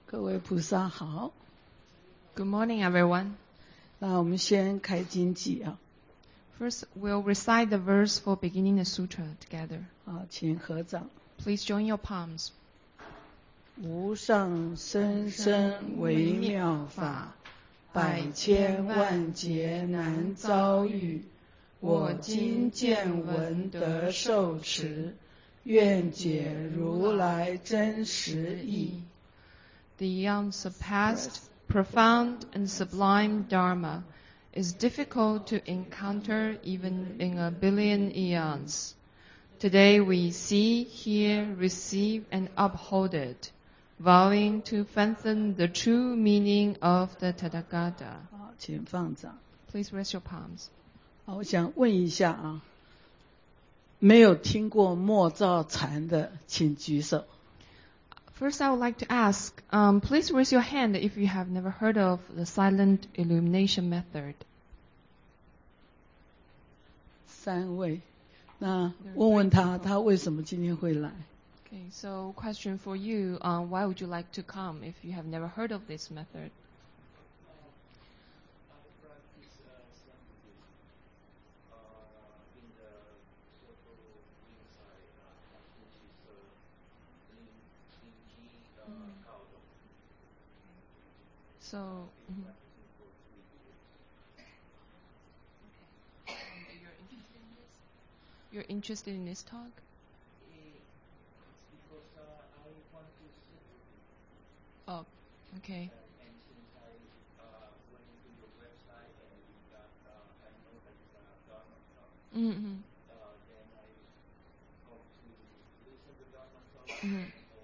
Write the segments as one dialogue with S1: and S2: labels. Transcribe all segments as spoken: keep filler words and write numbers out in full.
S1: 各位菩萨好。
S2: Good morning, everyone.
S1: 那我们先开经偈啊。
S2: First, we'll recite the verse for beginning the sutra together.
S1: 好，请合掌。
S2: Please join your palms.
S1: 无上甚深微妙法，百千万劫难遭遇。我今见闻得受持，愿解如来真实义。
S2: The unsurpassed, profound, and sublime Dharma is difficult to encounter even in a billion eons. Today we see, hear, receive, and uphold it, vowing to fathom the true meaning of the Tathagata.
S1: 好，请放掌。
S2: Please rest your palms.
S1: 好，我想问一下啊，没有听过默照禅的，请举手。
S2: First, I would like to ask, um, please raise your hand if you have never heard of the silent illumination method.
S1: 三位，那问问他，他为什么今天会来？
S2: Okay, so question for you, uh, why would you like to come if you have never heard of this method? So, mm-hmm. You're interested in this talk? Oh, okay. Mm-hmm. Mm-hmm.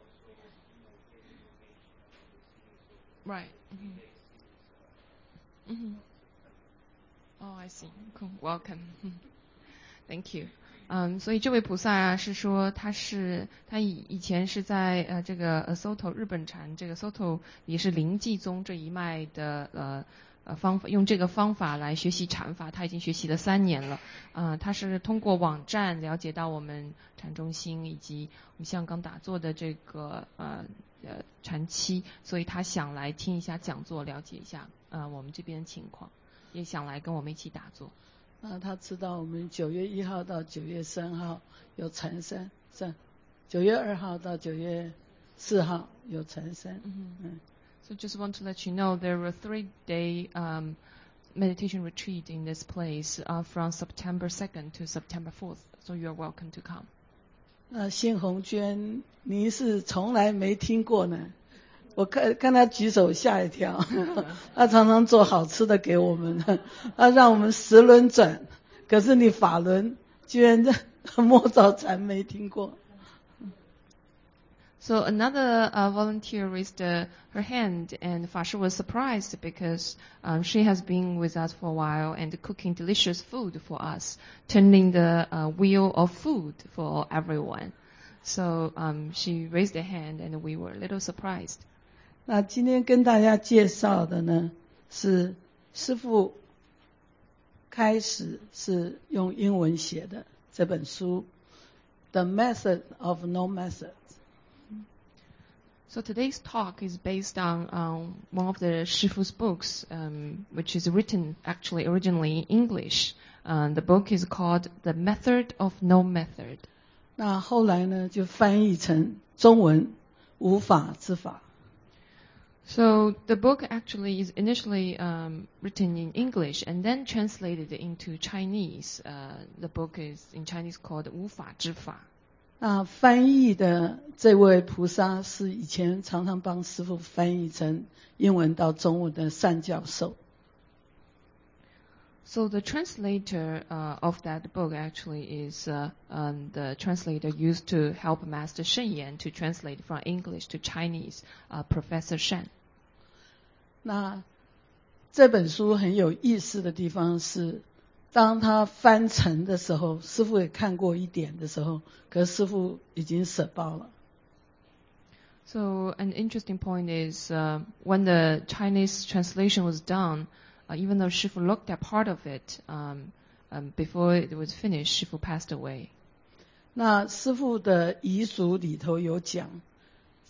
S2: Right. Mm-hmm. Mm-hmm. Oh, I see. Cool. Welcome. Thank you. 嗯，所以这位菩萨啊，是说他是他以以前是在呃这个呃 Soto 日本禅这个 Soto 也是临济宗这一脉的呃呃方法，用这个方法来学习禅法，他已经学习了三年了。呃，他是通过网站了解到我们禅中心以及我们香港打坐的这个呃呃禅期，所以他想来听一下讲座，了解一下呃我们这边的情况，也想来跟我们一起打坐。
S1: 那他知道我们九月一号到九月三号有禅山，是九月二号到九月四号有禅山。嗯,
S2: mm-hmm. So just want to let you know there were three-day um, meditation retreat in this place uh, from September second to September fourth. So you are welcome to come.
S1: 那辛红娟，你是从来没听过呢？我看看他举手吓一跳，他常常做好吃的给我们，他让我们十轮转，可是你法轮居然默照禅没听过。
S2: So another uh, volunteer raised uh, her hand, and Fasha was surprised because um, she has been with us for a while and cooking delicious food for us, turning the uh, wheel of food for everyone. So um, she raised her hand, and we were a little surprised.
S1: 那今天跟大家介绍的呢，是师父开始是用英文写的这本书 The Method of No Methods.
S2: So today's talk is based on um, one of the Shifu's books, um, which is written actually originally in English. Uh, the book is called The Method of No Method.
S1: 那后来呢，就翻译成中文无法之法。
S2: So the book actually is initially um, written in English and then translated into Chinese. Uh, the book is in Chinese called 无法之法。
S1: 那翻译的这位菩萨是以前常常帮师父翻译成英文到中文的单教授。
S2: So the translator uh, of that book actually is uh, um, the translator used to help Master Shen Yan to translate from English to Chinese, uh, Professor Shen.
S1: 那这本书很有意思的地方是，当他翻成的时候，师父也看过一点的时候，可是师父已经舍报了。
S2: So an interesting point is uh, when the Chinese translation was done, uh, even though Shifu looked at part of it, um, um, before it was finished, Shifu passed away.
S1: 那师父的遗嘱里头有讲，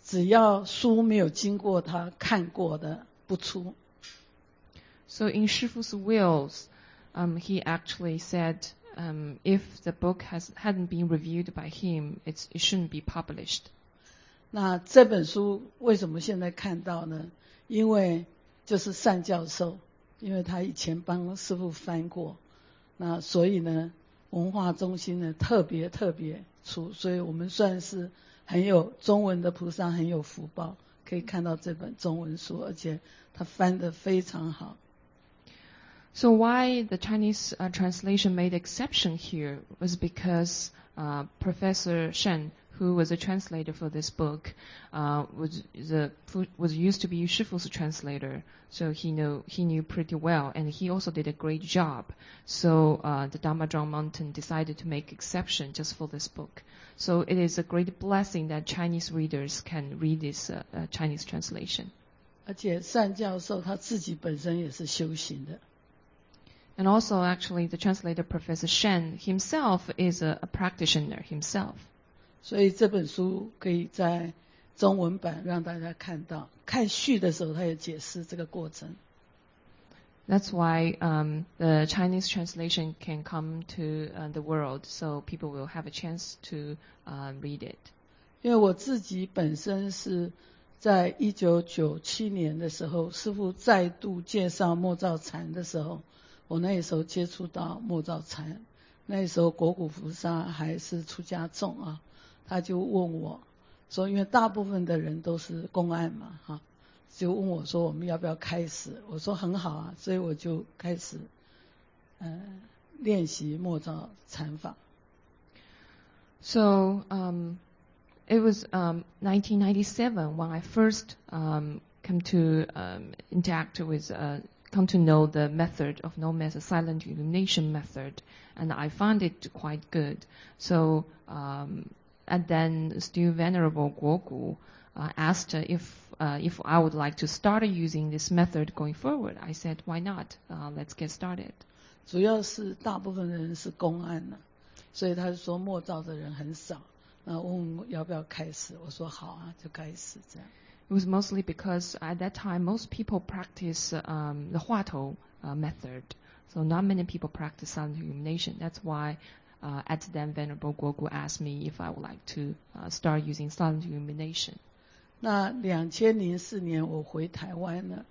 S1: 只要书没有经过他看过的不出。
S2: So in Shifu's wills, um, he actually said, um, if the book has hadn't been reviewed by him, it's, it shouldn't be published.
S1: 那这本书为什么现在看到呢？因为就是单教授，因为他以前帮师父翻过，那所以呢，文化中心呢特别特别出，所以我们算是很有中文的菩萨很有福报，可以看到这本中文书，而且他翻得非常好。
S2: So why the Chinese uh, translation made exception here was because uh, Professor Shen, who was a translator for this book, uh, was the was used to be Shifu's translator, so he know he knew pretty well, and he also did a great job. So uh, the Dharma Drum Mountain decided to make exception just for this book. So it is a great blessing that Chinese readers can read this uh, uh, Chinese translation.
S1: 而且单教授他自己本身也是修行的。
S2: And also, actually, the translator, Professor Shen, himself is a, a practitioner himself.
S1: 所以这本书可以在中文版让大家看到，看序的时候他也解释这个过程。
S2: That's why um, the Chinese translation can come to uh, the world, so people will have a chance to uh, read it.
S1: 因为我自己本身是在一九九七年的时候，师父再度介绍默照禅的时候，我那时候接触到默照禅，那时候国古菩萨还是出家众啊，他就问我说，因为大部分的人都是公案嘛，哈，就问我说我们要不要开始？我说很好啊，所以我就开始呃练习默照禅法。
S2: So um, it was um, nineteen ninety-seven when I first um, came to um, interact with. Uh, come to know the method of no method, silent illumination method, and I found it quite good. So, um, and then still Venerable Guogu uh, asked if uh, if I would like to start using this method going forward. I said, why not? Uh, let's get started.
S1: 主要是大部分人是公案呢，所以他就说默照的人很少。那问我要不要开始，我说好啊，就开始这样。
S2: It was mostly because at that time most people practice um, the Huatou uh, method, so not many people practice silent illumination. That's why uh, at then Venerable Guogu asked me if I would like to uh, start using silent illumination.
S1: 那两千零四年我回台湾了，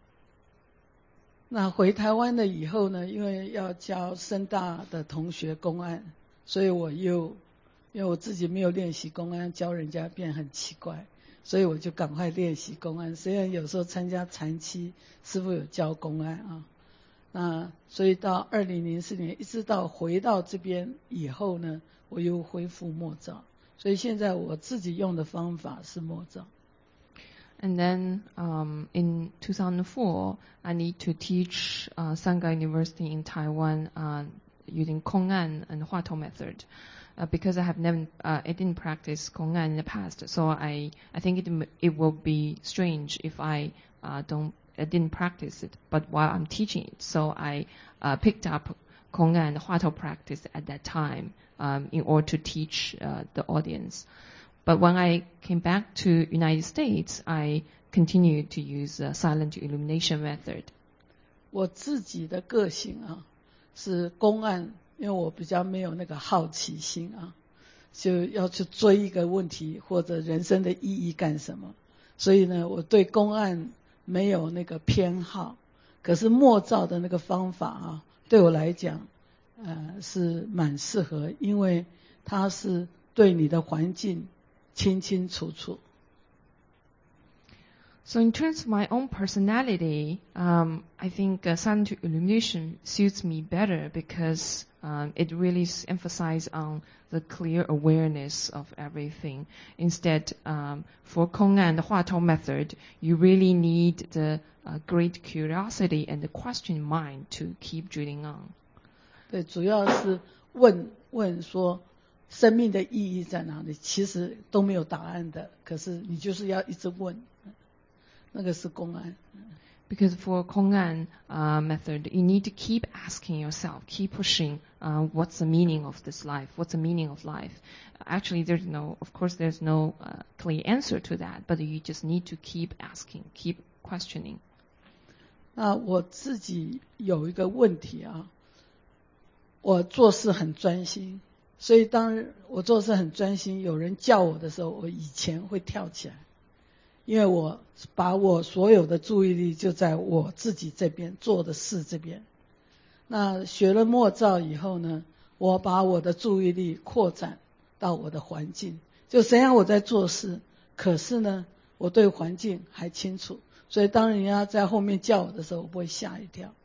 S1: 那回台湾了以后呢，因为要教深大的同学公案，所以我又因为我自己没有练习公案，教人家变很奇怪。所以我就赶快练习公案，虽然有时候参加禅期，师父有教公案啊。那所以到二零零四年，一直到回到这边以后呢，我又恢复默照。所以现在我自己用的方法是默照。
S2: And then um, in two thousand four, I need to teach uh, Sangha University in Taiwan uh, using Kong'an and Huatou method. Uh, because I have never, uh, I didn't practice Kong'an in the past, so I, I think it, it will be strange if I uh, don't, I didn't practice it. But while I'm teaching it, so I uh, picked up Kong'an and Huatou practice at that time um, in order to teach uh, the audience. But when I came back to United States, I continued to use the silent illumination method.
S1: 我自己的个性啊，是公案。因为我比较没有那个好奇心啊，就要去追一个问题或者人生的意义干什么，所以呢，我对公案没有那个偏好。可是默照的那个方法啊，对我来讲，呃，是蛮适合，因为它是对你的环境清清楚楚。
S2: So in terms of my own personality, um, I think uh, silent illumination suits me better because um, it really emphasizes on the clear awareness of everything. Instead, um, for Kong'an, the Huatou method, you really need the uh, great curiosity and the question mind to keep drilling on.
S1: 对，主要是问问说生命的意义在哪里？其实都没有答案的，可是你就是要一直问。那个是公案。
S2: Because for Kongan uh, method, you need to keep asking yourself, keep pushing, uh, what's the meaning of this life? What's the meaning of life? Actually, there's no, of course, there's no uh, clear answer to that, but you just need to keep asking, keep questioning.
S1: 那我自己有一个问题啊，我做事很专心，所以当我做事很专心，有人叫我的时候，我以前会跳起来。因为我把我所有的注意力就在我自己这边做的事这边。那学了默照以后呢，我把我的注意力扩展到我的环境，就虽然我在做事，可是呢，我对环境还清楚，所以当人家在后面叫我的时候，我不会吓一跳。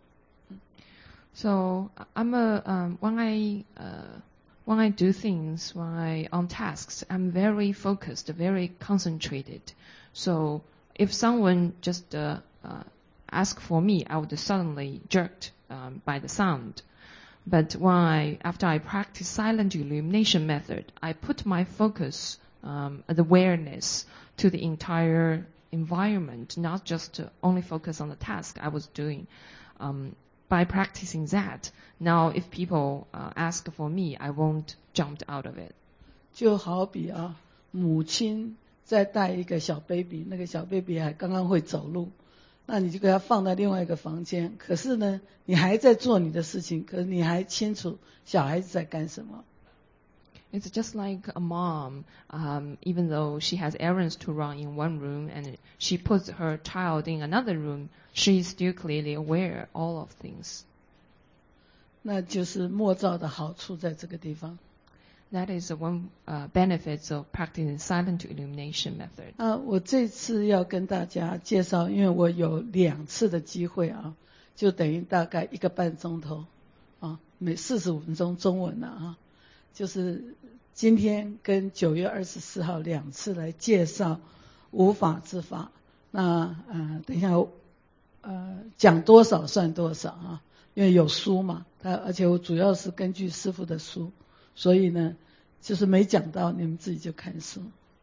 S2: So I'm a um, when I uh, when I do things, when I on tasks, I'm very focused, very concentrated. So if someone just uh, uh, ask for me, I would suddenly jerked um, by the sound. But when I, after I practice silent illumination method, I put my focus, um, the awareness to the entire environment, not just to only focus on the task I was doing. Um, by practicing that, now if people uh, ask for me, I won't jump out of it.
S1: 就好比啊，母亲再带一个小 baby， 那个小 baby 还刚刚会走路，那你就给他放在另外一个房间，可是呢，你还在做你的事情，可是你还清楚小孩子在干什么。
S2: It's just like a mom, um, even though she has errands to run in one room and she puts her child in another room, she is still clearly aware of all of things.
S1: 那就是默照的好处在这个地方。
S2: That is one uh, benefits of practicing silent illumination method.
S1: 啊，我这次要跟大家介绍，因为我有两次的机会啊，就等于大概一个半钟头啊，每四十五分钟中文了啊，就是今天跟九月二十四号两次来介绍无法之法。那呃，等一下呃讲多少算多少啊，因为有书嘛，它而且我主要是根据师父的书。所以呢，就是没讲到，你们自己就看书。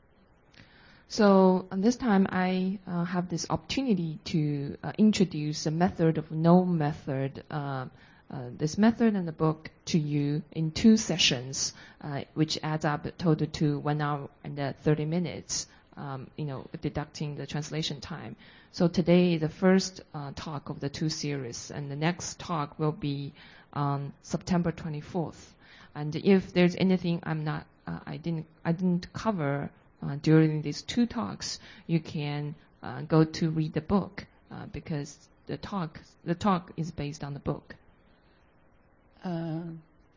S2: So this time I uh, have this opportunity to uh, introduce the method of no method, uh, uh, this method in the book to you in two sessions, uh, which adds up total to one hour and uh, thirty minutes, um, you know, deducting the translation time. So today is the first uh, talk of the two series, and the next talk will be on September twenty-fourth. And if there's anything I'm not, uh, I didn't, I didn't cover uh, during these two talks, you can uh, go to read the book uh, because the talk, the talk is based on the book.
S1: 呃，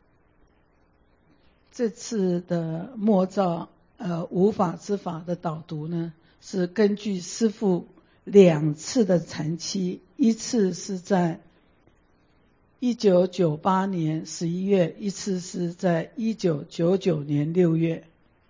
S1: 这次的默照呃无法之法的导读呢，是根据师父两次的禅期，一次是在一九九八年十一月，一次是在一九九九年六月。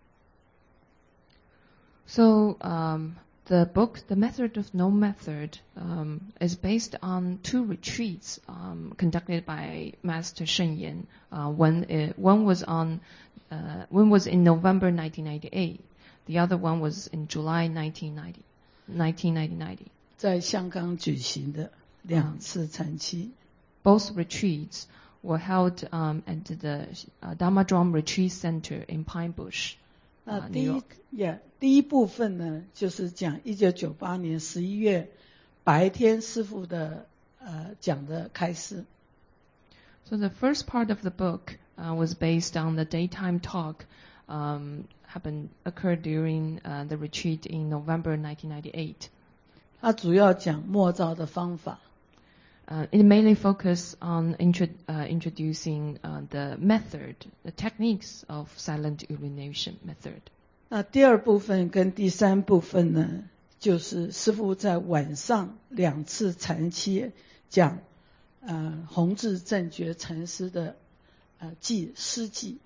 S2: So um, the book, The Method of No Method, um, is based on two retreats um, conducted by Master Shen Yan. Uh, one, uh, one was on, uh, one was in November nineteen ninety-eight. The other one was in July nineteen ninety, nineteen ninety.
S1: 在香港举行的两次禅期。
S2: Both retreats were held um, at the uh, Dharma Drum Retreat Center in Pine Bush, uh,
S1: 那第
S2: New
S1: 一
S2: York.
S1: yeah, 第一部分呢，就是讲一九九八年十一月白天师父的呃讲的开示。
S2: So the first part of the book uh, was based on the daytime talk um, happened occurred during uh, the retreat in November nineteen ninety-eight.
S1: 它主要讲默照的方法。
S2: Uh, it mainly focused on intro, uh, introducing uh, the method, the techniques of silent illumination method.
S1: 那第二部分跟第三部分呢，就是师父在晚上两次禅期讲，呃，弘治正觉禅师的呃记诗记。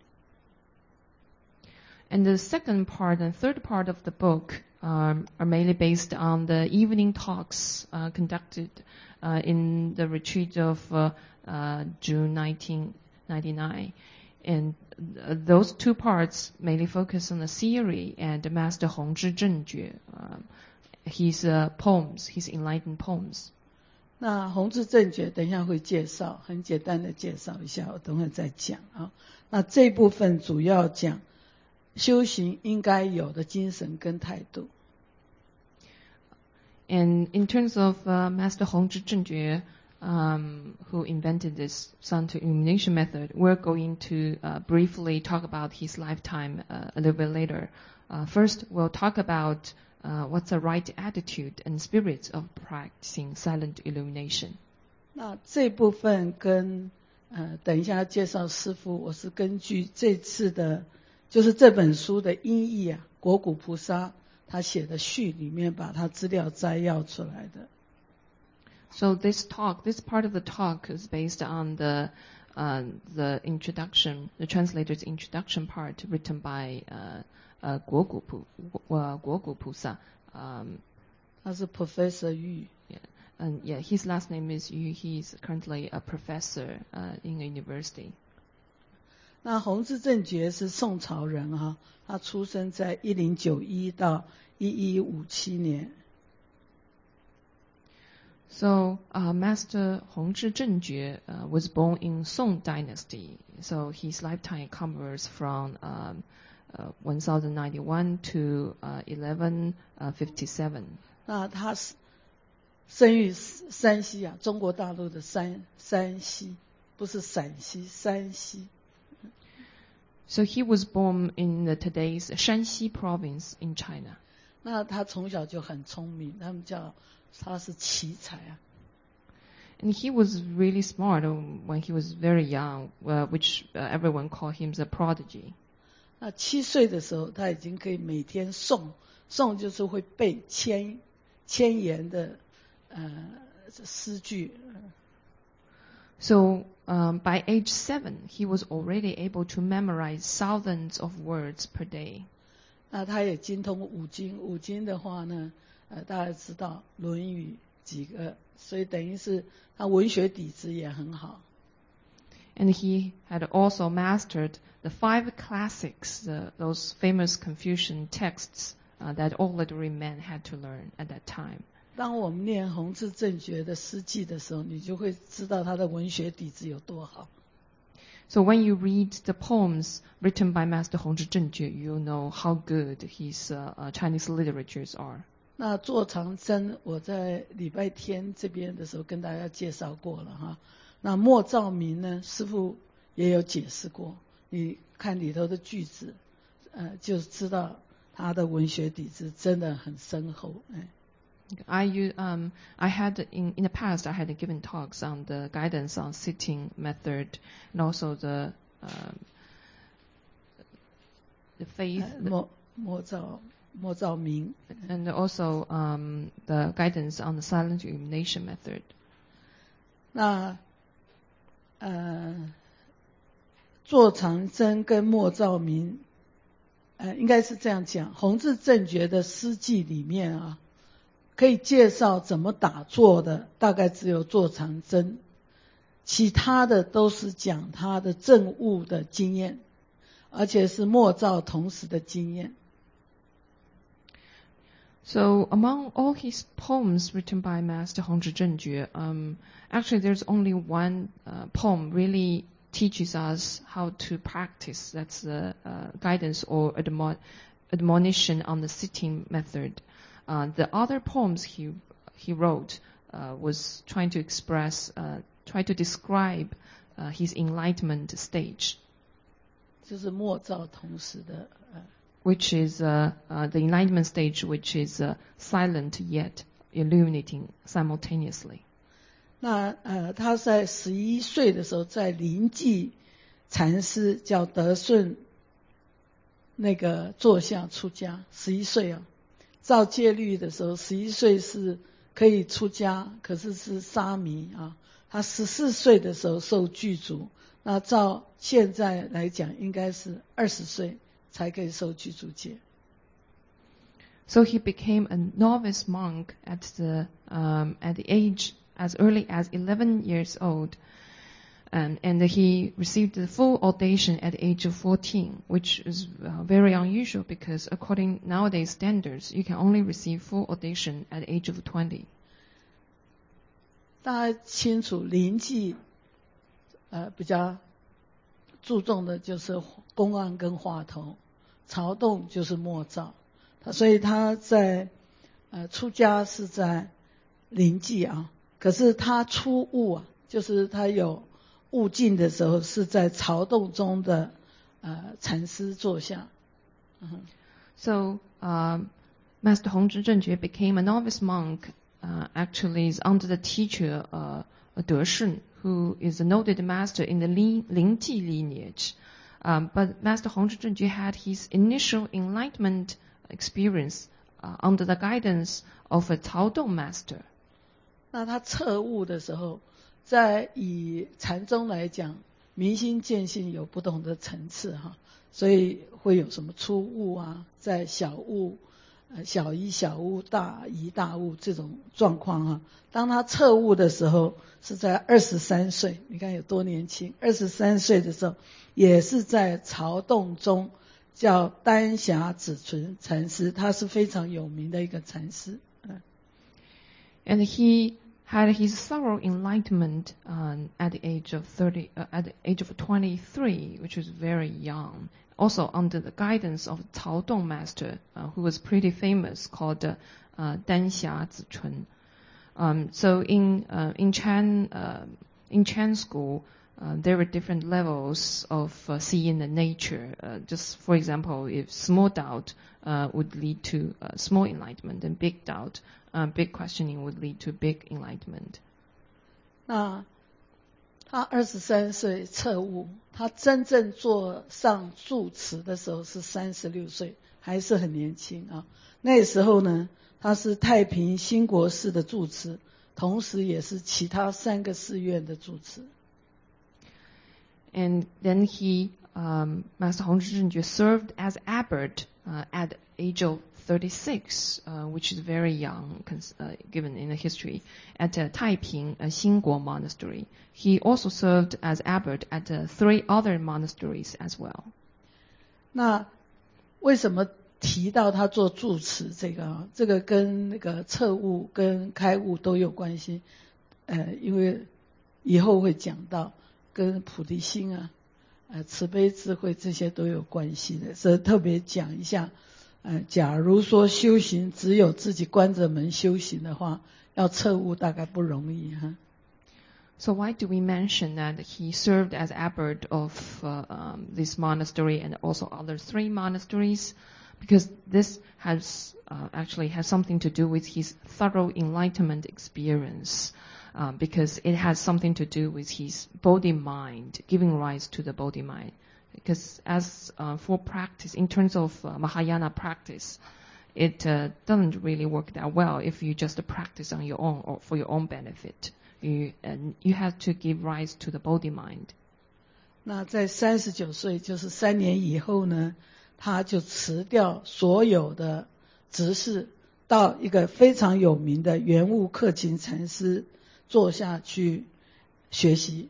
S2: And the second part and third part of the book um, are mainly based on the evening talks uh, conducted uh, in the retreat of uh, uh, June nineteen ninety-nine. And uh, those two parts mainly focus on the theory and Master Hongzhi Zhengjue, um, his uh, poems, his enlightened poems.
S1: 那弘治正觉等一下会介绍，很简单的介绍一下，我等会再讲啊。那这部分主要讲修行应该有的精神跟态度。
S2: And in terms of uh, Master Hongzhi Zhengjue, um, who invented this sun to illumination method, we're going to uh, briefly talk about his lifetime uh, a little bit later. Uh, first, we'll talk about uh, what's the right attitude and spirit of practicing silent illumination.
S1: 那这部分跟呃等一下介绍师父，我是根据这次的，就是这本书的音译啊，国古菩萨他写的序里面把他资料摘要出来的。
S2: So this talk, this part of the talk is based on the uh, the introduction, the translator's introduction part written by uh, uh, Guo Gu Pu, uh, Guo Gu Pusa. Um,
S1: 他是 Professor Yu.
S2: Yeah, and yeah, his last name is Yu. He's currently a professor uh, in a university.
S1: 那弘治正觉是宋朝人哈、啊，他出生在一零九一到一一五七年。
S2: So uh, Master Hongzhi Zhengjue uh, was born in Song Dynasty. So his lifetime covers from um, uh, one thousand ninety-one to uh, eleven fifty-seven.
S1: 那他是生于山西啊，中国大陆的山山西，不是陕西，山西。
S2: So he was born in the today's Shanxi province in China.
S1: 那他从小就很聪明，他们叫他是奇才啊。
S2: And he was really smart when he was very young, uh, which uh, everyone called him the prodigy.
S1: 那七岁的时候，他已经可以每天诵，诵就是会背千千言的呃诗句。
S2: So um, by age seven, he was already able to memorize thousands of words per day.
S1: 那他也精通五经，五经的话呢，呃，大家知道《论语》几个，所以等于是他文学底子也很好。
S2: And he had also mastered the five classics, the, those famous Confucian texts uh, that all literary men had to learn at that time.
S1: 当我们念弘治正觉的诗记的时候，你就会知道他的文学底子有多好。
S2: So when you read the poems written by Master Hongzhi Zhengjue, you'll know how good his uh, uh, Chinese literatures are.
S1: 那坐长征，我在礼拜天这边的时候跟大家介绍过了哈。那莫兆明呢，师父也有解释过，你看里头的句子，呃，就知道他的文学底子真的很深厚，哎。
S2: I um I had in in the past I had given talks on the guidance on sitting method and also the um, the faith
S1: 莫莫兆莫兆明
S2: and also um the guidance on the silent illumination method.
S1: 那呃坐长征跟莫兆明，呃应该是这样讲，弘治正觉的诗记里面啊。可以介绍怎么打坐的，大概只有坐长征，其他的都是讲他的证悟的经验，而且是莫兆同时的经验。
S2: So among all his poems written by Master Hongzhi Zhengjue, um, actually there's only one uh, poem really teaches us how to practice. That's the uh, guidance or admon- admonition on the sitting method. Uh, the other poems he he wrote uh, was trying to express, uh, try to describe uh, his enlightenment stage,
S1: 就是莫兆同时的，呃
S2: which is uh, uh, the enlightenment stage, which is uh, silent yet illuminating simultaneously.
S1: 那呃，他在十一岁的时候，在临济禅师叫德顺那个座下出家，十一岁啊。照戒律的时候，十一岁是可以出家，可是是沙弥啊。他十四岁的时候受具足，那照现在来讲，应该是二十岁才可以受具足戒。
S2: So he became a novice monk at the um, at the age as early as eleven years old. And, and he received the full ordination at the age of fourteen, which is uh, very unusual because according nowadays standards, you can only receive full ordination at the age of twenty.
S1: 大家清楚临济呃比较注重的就是公案跟话头，曹洞就是默照，所以他在呃出家是在临济啊，可是他出悟啊，就是他有悟境的时候是在曹洞中的呃禅师座下。嗯
S2: So um, Master Hongzhi Zhengjue became a novice monk. Uh, actually, is under the teacher uh, De Shun, who is a noted master in the Lin, Lingji lineage. Um, but Master Hongzhi Zhengjue had his initial enlightenment experience uh, under the guidance of a Caodong master.
S1: 那他彻悟的时候，在以禅宗来讲，明心见性有不同的层次哈，所以会有什么初悟啊，在小悟。小一小悟，大一大悟这种状况啊，当他彻悟的时候是在二十三岁，你看有多年轻，二十三岁的时候也是在曹洞中，叫丹霞子纯禅师，他是非常有名的一个禅师。
S2: And he had his thorough enlightenment um, at the age of thirty, uh, at the age of twenty-three, which was very young. Also under the guidance of Caodong master, uh, who was pretty famous, called uh, uh, Danxia Zichun. Um, so in uh, in Chan uh, in Chan school, uh, there were different levels of uh, seeing the nature. Uh, just for example, if small doubt uh, would lead to uh, small enlightenment, and big doubt, uh, big questioning would lead to big enlightenment.
S1: 那他二十三岁彻悟，他真正坐上住持的时候是三十六岁，还是很年轻啊。那时候呢，他是太平兴国寺的住持，同时也是其他三个寺院的住持。
S2: And then he, um, Master Hongzhi Zhengjue served as abbot uh, at the age of thirty-six, uh, which is very young, uh, given in the history, at uh, Taiping uh, Xingguo Monastery. He also served as abbot at uh, three other monasteries as well.
S1: 那为什么提到他做住持这个啊？这个跟那个彻悟跟开悟都有关系。呃，因为以后会讲到跟菩提心啊、呃慈悲智慧这些都有关系的，所以特别讲一下。呃，假如说修行只有自己关着门修行的话，要彻悟大概不容易哈。
S2: So why do we mention that he served as abbot of uh, um, this monastery and also other three monasteries? Because this has uh, actually has something to do with his thorough enlightenment experience. Uh, because it has something to do with his body-mind, giving rise to the body-mind. Because as uh, for practice, in terms of uh, Mahayana practice, it uh, doesn't really work that well if you just practice on your own or for your own benefit. You, and you have to give rise to the body-mind.
S1: 那在三十九岁，就是三年以后呢，他就辞掉所有的执事，到一个非常有名的圆悟克勤禅师坐下去学习。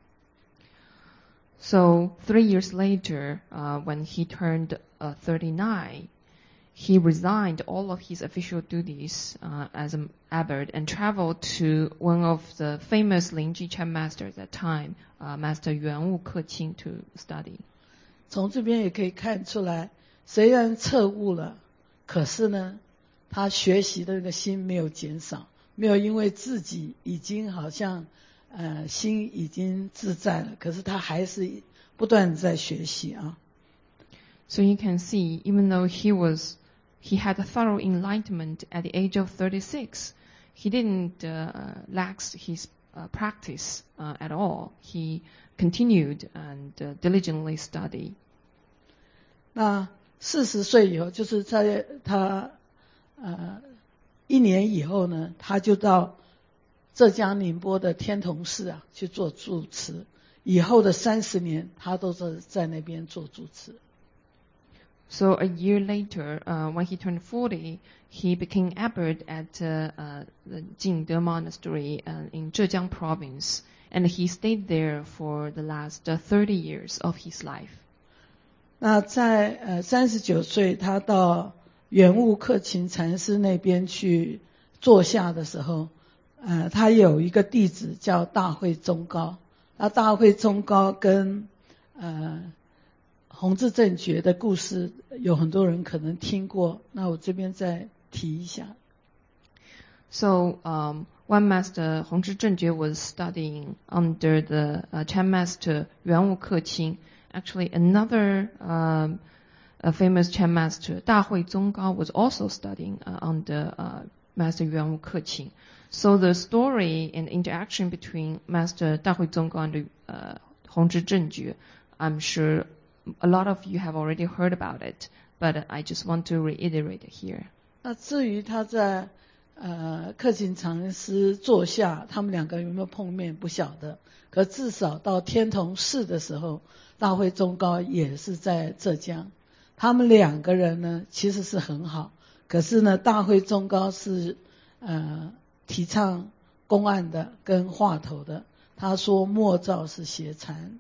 S2: So three years later, uh, when he turned uh, thirty-nine, he resigned all of his official duties uh, as an abbot and traveled to one of the famous Lingji Chan masters at that time, uh, Master Yuanwu Keqing, to study.
S1: 从这边也可以看出来，虽然彻悟了，可是呢，他学习的那个心没有减少，没有因为自己已经好像。呃，心已经自在了，可是他还是不断在学习啊。
S2: So you can see, even though he was, he had a thorough enlightenment at the age of thirty-six, he didn't uh, lax his uh, practice uh, at all. He continued and uh, diligently studied.
S1: 那四十岁以后，就是在他呃一年以后呢，他就到。浙江宁波的天童寺啊去做住持，以后的三十年他都是在那边做住持。
S2: So a year later, uh, when he turned forty, he became abbot at uh, uh, the Jingde Monastery uh, in Zhejiang Province, and he stayed there for the last uh, thirty years of his life.
S1: 那在呃三十九岁，他到圆悟克勤禅师那边去坐下的时候。 呃，他有一个弟子叫大慧宗高，那大慧宗高跟呃弘治正觉的故事，有很多人可能听过，那我这边再提一下。
S2: So um, one master, Hongzhi Zhengjue, was studying under the uh, Chan master Yuan Wu Keqing. Actually, another um, a famous Chan master, Da Hui Zonggao, was also studying uh, under uh, Master Yuan Wu Keqing. So the story and interaction between Master Da Hui Zonggao and uh, Hongzhi Zhengjue, I'm sure a lot of you have already heard about it, but I just want to reiterate it here.
S1: 那至于他在呃克勤禅师座下，他们两个有没有碰面不晓得，可至少到天童寺的时候，大慧宗高也是在浙江，他们两个人呢其实是很好，可是呢大慧宗高是呃提倡公案的跟话头的，他说默照是邪禅。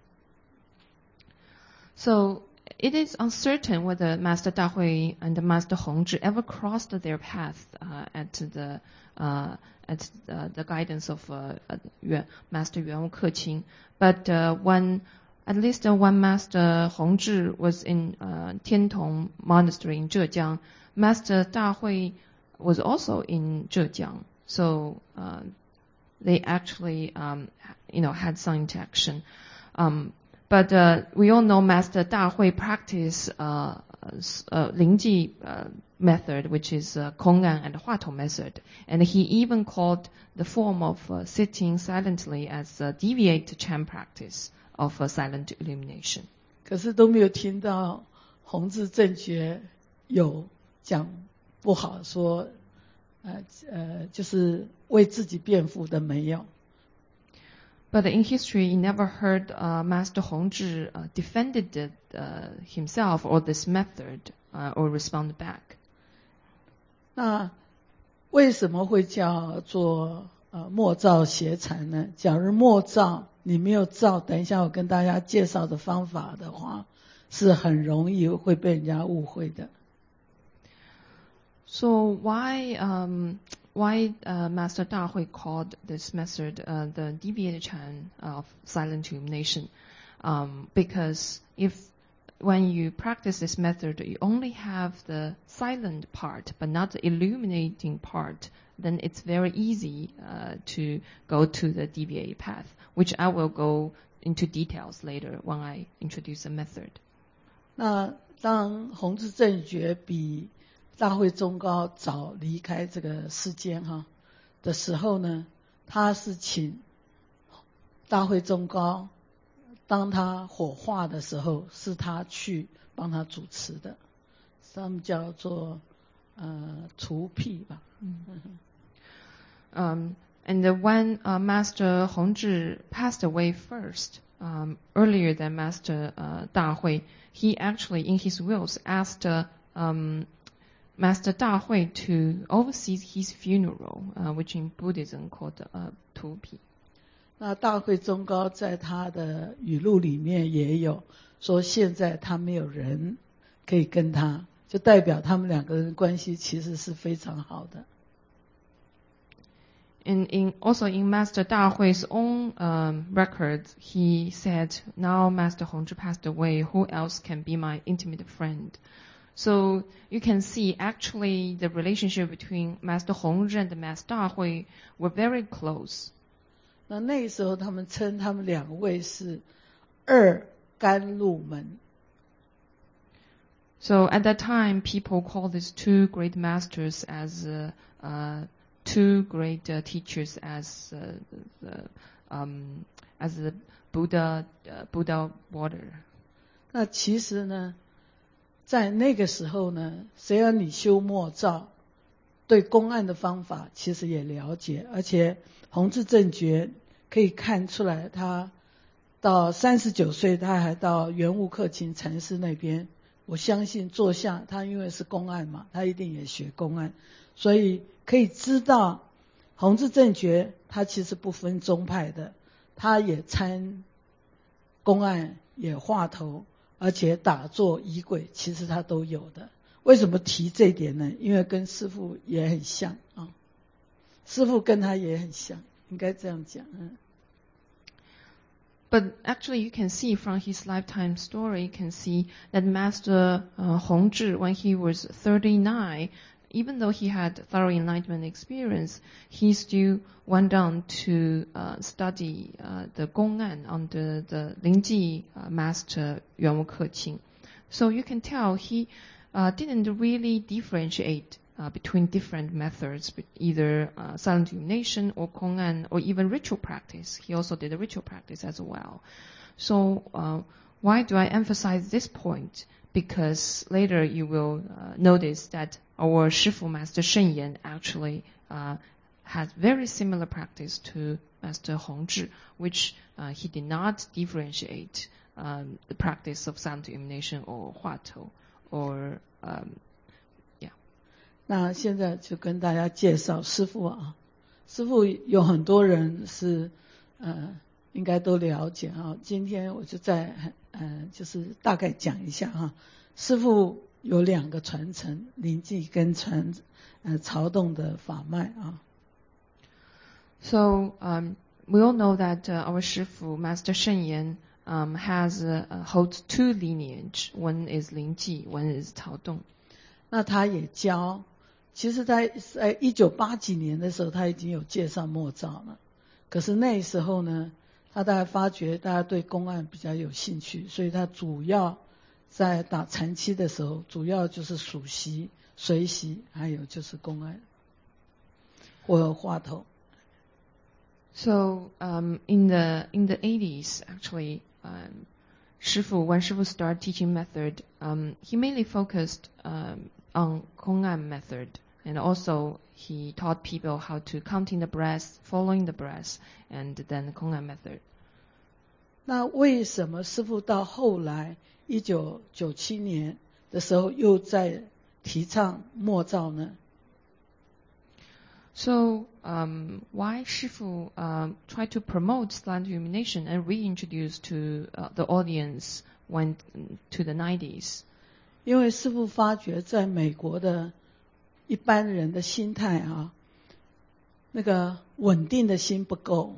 S2: So it is uncertain whether Master Da Hui and Master Hongzhi ever crossed their path uh, at the uh, at uh, the guidance of uh, uh, Master Yuan Wu Keqing. But uh, when at least uh, one Master Hongzhi was in uh, Tiantong Monastery in Zhejiang, Master Da Hui was also in Zhejiang. So uh, they actually, um, you know, had some interaction. Um, But uh, we all know Master Da Hui practiced uh, uh, Lingji uh, method, which is uh, Kongan and Huatou method, and he even called the form of uh, sitting silently as a deviate Chan practice of uh, silent illumination.
S1: 可是都没有听到弘治正觉有讲不好，说呃呃就是为自己辩护的没有。
S2: But in history, you never heard uh, Master Hongzhi uh, defended it, uh, himself or this method uh, or respond back.
S1: 那为什么会叫做呃默照邪禅呢？假如默照你没有照，等一下我跟大家介绍的方法的话，是很容易会被人家误会的。
S2: So why um, why uh, Master Da Hui called this method uh, the deviated Chan of silent illumination? Um, because if when you practice this method, you only have the silent part, but not the illuminating part, then it's very easy uh, to go to the deviated path, which I will go into details later when I introduce the method.
S1: 那当弘治正觉比大慧宗高早离开这个世间哈的时候呢，他是请大慧宗高，当他火化的时候，是他去帮他主持的，他们叫做呃除辟吧。
S2: Um, and when uh, Master Hongzhi passed away first, um, earlier than Master uh, Da Hui, he actually in his wills asked uh, um, Master Da Hui to oversee his funeral, uh, which in Buddhism called uh, 荼毗。
S1: 那大慧宗高在他的语录里面也有说，现在他没有人可以跟他，就代表他们两个人的关系其实是非常好的。
S2: And in, also in Master Da Hui's own um, records, he said, now Master Hongzhi passed away, who else can be my intimate friend? So you can see actually the relationship between Master Hongzhi and Master Da Hui were very close.
S1: 那那时候他们称他们两位是二甘露门。
S2: So at that time, people called these two great masters as uh, uh, two great uh, teachers as uh, the, um, as the Buddha uh, Buddha water.
S1: 那其实呢，在那个时候呢，谁让你修默照，对公案的方法其实也了解，而且弘治正觉可以看出来，他到三十九岁，他还到圆悟克勤禅师那边。我相信坐下，他因为是公案嘛，他一定也学公案，所以可以知道弘治正觉他其实不分宗派的，他也参公案，也画头，而且打坐仪轨，其实他都有的。为什么提这一点呢？因为跟师父也很像啊。 师父跟他也很像，应该这样讲。嗯。
S2: But actually, you can see from his lifetime story, you can see that Master uh, Hongzhi, when he was thirty-nine, even though he had thorough enlightenment experience, he still went on to uh, study uh, the Gong'an under the Lingji uh, Master Yuan Wu Keqing. So you can tell he uh, didn't really differentiate uh, between different methods, either uh, silent illumination or Gong'an or even ritual practice. He also did a ritual practice as well. So uh, why do I emphasize this point? Because later you will uh, notice that our Shifu Master Shen Yan actually uh, had very similar practice to Master Hongzhi, which uh, he did not differentiate um, the practice of silent illumination or Huatou or um, yeah.
S1: 那现在就跟大家介绍师父啊，师父有很多人是呃应该都了解啊。今天我就再呃就是大概讲一下哈。师父有两个传承，临济跟传呃曹洞的法脉啊。
S2: So um, we all know that uh, our Shifu Master Shen Yan um, has uh, holds two lineage. One is Lingji, one is Cao Dong.
S1: 那他也教，其实在在一九八几年的时候，他已经有介绍默照了。可是那时候呢，他大概发觉大家对公案比较有兴趣，所以他主要在打禅期的时候，主要就是数息、随息，还有就是公案或话头。
S2: So um, in the in the eighties, actually, um, Shifu when Shifu started teaching method, um, he mainly focused um, on Gong'an method, and also he taught people how to counting the breaths, following the breaths, and then Gong'an method.
S1: 那为什么师父到后来一九九七年的时候又在提倡默照呢？
S2: So um, why Shifu um, tried to promote silent illumination and reintroduce to uh, the audience when to the nineties?
S1: 因为师父发觉在美国的一般人的心态啊，那个稳定的心不够。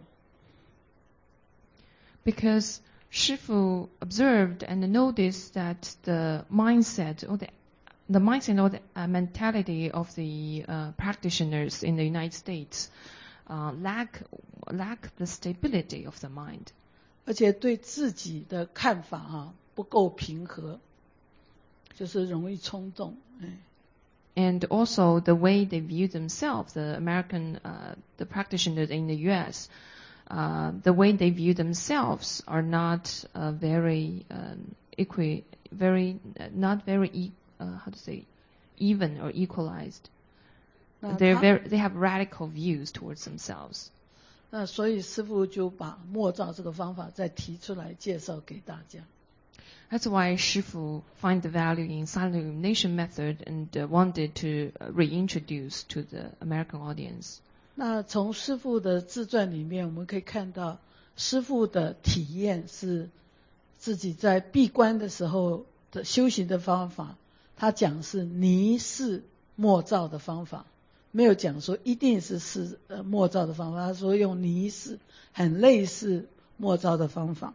S2: Because Shifu observed and noticed that the mindset or the the mindset or the uh, mentality of the uh, practitioners in the United States uh, lack lack the stability of the mind.
S1: 而且对自己的看法啊不够平和，就是容易冲动。
S2: And also the way they view themselves, the American, uh, the practitioners in the U S, uh, the way they view themselves are not uh, very um, equi, very uh, not very e- uh, how to say even or equalized. They're very, they have radical views towards themselves.
S1: 那所以师父就把默照这个方法再提出来介绍给大家。
S2: That's why Shifu find the value in silent illumination method and uh, wanted to uh, reintroduce to the American audience.
S1: 那从师父的自传里面，我们可以看到，师父的体验是自己在闭关的时候的修行的方法。他讲是泥式默照的方法，没有讲说一定是是呃默照的方法。他说用泥式，很类似默照的方法。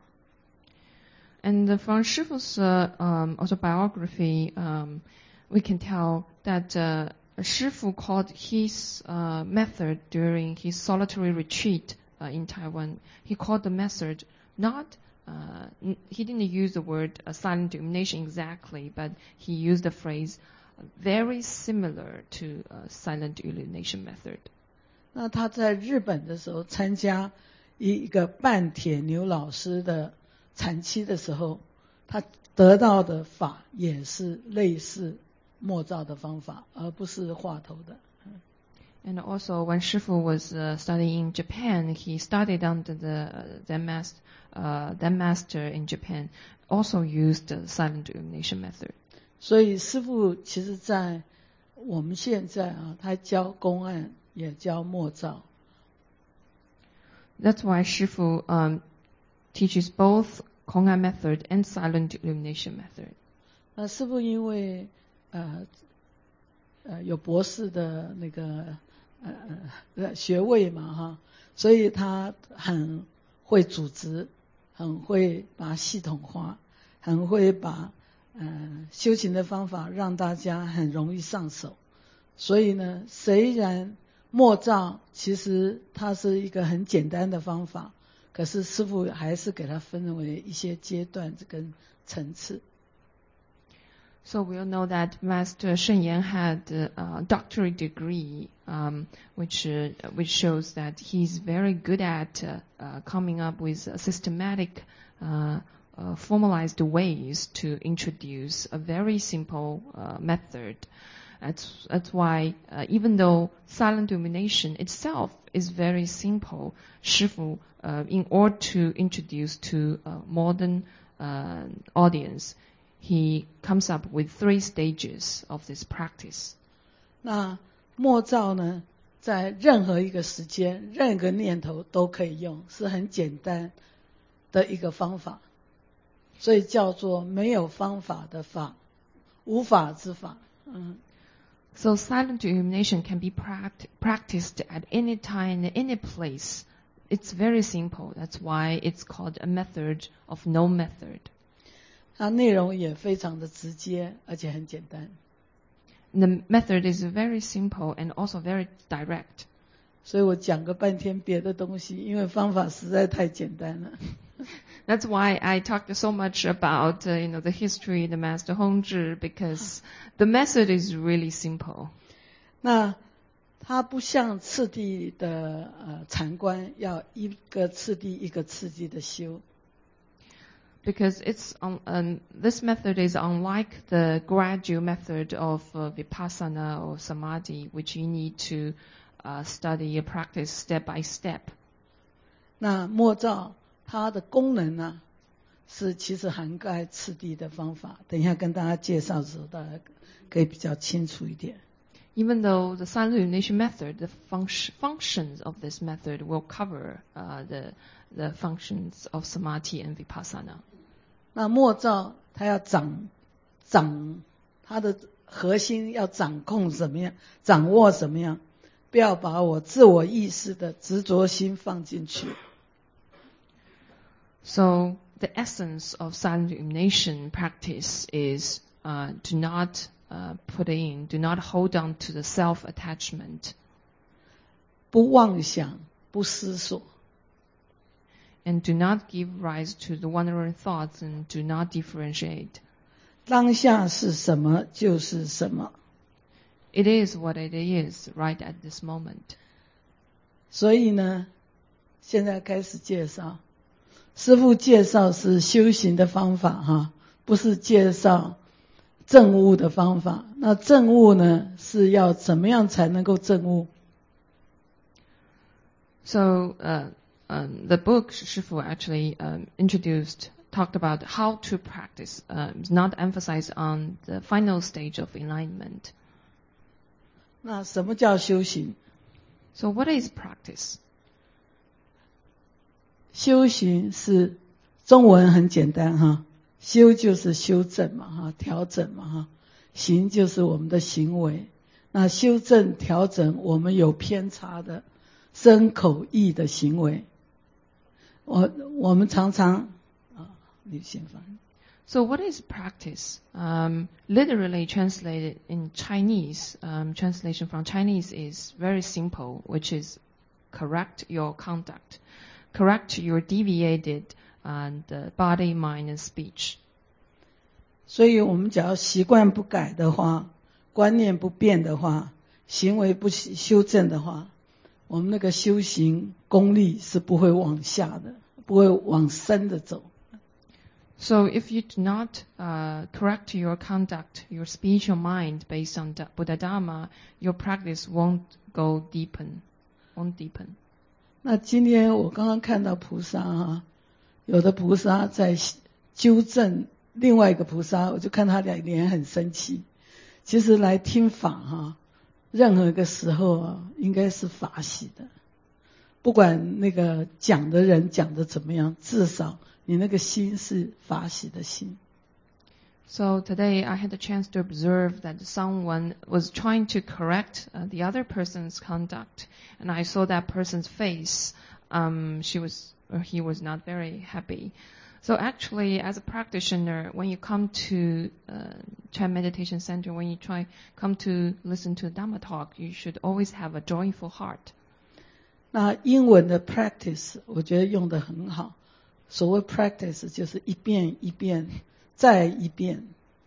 S2: And from Shifu's uh, um, autobiography, um, we can tell that uh, Shifu called his uh, method during his solitary retreat uh, in Taiwan. He called the method not, uh, n- he didn't use the word uh, silent illumination exactly, but he used the phrase uh, very similar to uh, silent illumination method.
S1: 那他在日本的时候参加一个半铁牛老师的禅期的时候，他得到的法也是类似默照的方法，而不是话头的。
S2: And also, when Shifu was uh, studying in Japan, he studied under the uh, Zen master, uh, Zen master in Japan, also used the silent illumination method.
S1: 所以师父其实在我们现在啊，他教公案也教默照。
S2: That's why Shifu um, teaches both Gong'an method and silent illumination method.
S1: 那师父因为呃呃有博士的那个呃学位嘛哈，所以他很会组织，很会把系统化，很会把呃修行的方法让大家很容易上手。所以呢，虽然默照其实它是一个很简单的方法，可是师父还是给它分为一些阶段跟层次。
S2: So we all know that Master Sheng Yan had a doctorate degree, um, which uh, which shows that he's very good at uh, uh, coming up with a systematic, uh, uh, formalized ways to introduce a very simple uh, method. That's that's why uh, even though silent illumination itself is very simple, Shifu, uh, in order to introduce to a modern uh, audience, he comes up with three stages of this practice.
S1: 那默照呢，在任何一个时间、任何一个念头都可以用，是很简单的一个方法，所以叫做没有方法的法，无法之法。嗯。
S2: So silent illumination can be pract- practiced at any time, any place. It's very simple. That's why it's called a method of no method.
S1: 它内容也非常的直接，而且很简单。
S2: The method is very simple and also very direct.
S1: 所以我讲个半天别的东西，因为方法实在太简单了。
S2: That's why I talked so much about, uh, you know, the history, the Master Hongzhi, because the method is really simple.
S1: 那它不像次第的呃禅观，要一个次第一个次第的修。
S2: Because it's um, um, this method is unlike the gradual method of uh, vipassana or samadhi, which you need to uh, study and practice step by step.
S1: 那默照它的功能呢，是其实涵盖次第的方法。等一下跟大家介绍的时候，大家可以比较清楚一点。
S2: Even though the silent illumination method, the func- functions of this method will cover uh, the the functions of samadhi and vipassana.
S1: 那默照它要掌掌它的核心要掌控怎么样，掌握怎么样，不要把我自我意识的执着心放进去。
S2: So the essence of silent illumination practice is uh, do not uh, put in, do not hold on to the self-attachment.
S1: 不妄想，不思索。
S2: And do not give rise to the wandering thoughts and do not differentiate.
S1: 当下是什么就是什么。
S2: It is what it is right at this moment.
S1: 所以呢，现在开始介绍。师父介绍是修行的方法哈，不是介绍证悟的方法。那证悟呢，是要怎么样才能够证悟？
S2: So, uh, um, the book Shifu actually um, introduced, talked about how to practice, uh, not emphasize on the final stage of enlightenment.
S1: 那什么叫修行？
S2: So what is practice?
S1: 修行是中文很简单哈，修就是修正嘛哈，调整嘛哈，行就是我们的行为。那修正调整我们有偏差的身口意的行为。我我们常常啊，你先翻。
S2: So what is practice? Um, literally translated in Chinese, um, translation from Chinese is very simple, which is correct your conduct. Correct your deviated and uh, body, mind, and speech.
S1: 所以我们只要习惯不改的话，观念不变的话，行为不修正的话，我们那个修行功力是不会往下的，不会往深的走。
S2: So if you do not uh, correct your conduct, your speech, your mind based on Buddha Dharma, your practice won't go deepen, won't deepen.
S1: 那今天我刚刚看到菩萨哈，有的菩萨在纠正另外一个菩萨，我就看他的脸很生气。其实来听法哈，任何一个时候啊，应该是法喜的。不管那个讲的人讲的怎么样，至少你那个心是法喜的心。
S2: So today I had a chance to observe that someone was trying to correct uh, the other person's conduct, and I saw that person's face. Um, she was, or he was not very happy. So actually, as a practitioner, when you come to uh, Chan Meditation Center, when you try come to listen to Dhamma talk, you should always have a joyful heart.
S1: 那英文的 practice 我觉得用得很好。所谓 practice 就是一遍一遍再一遍。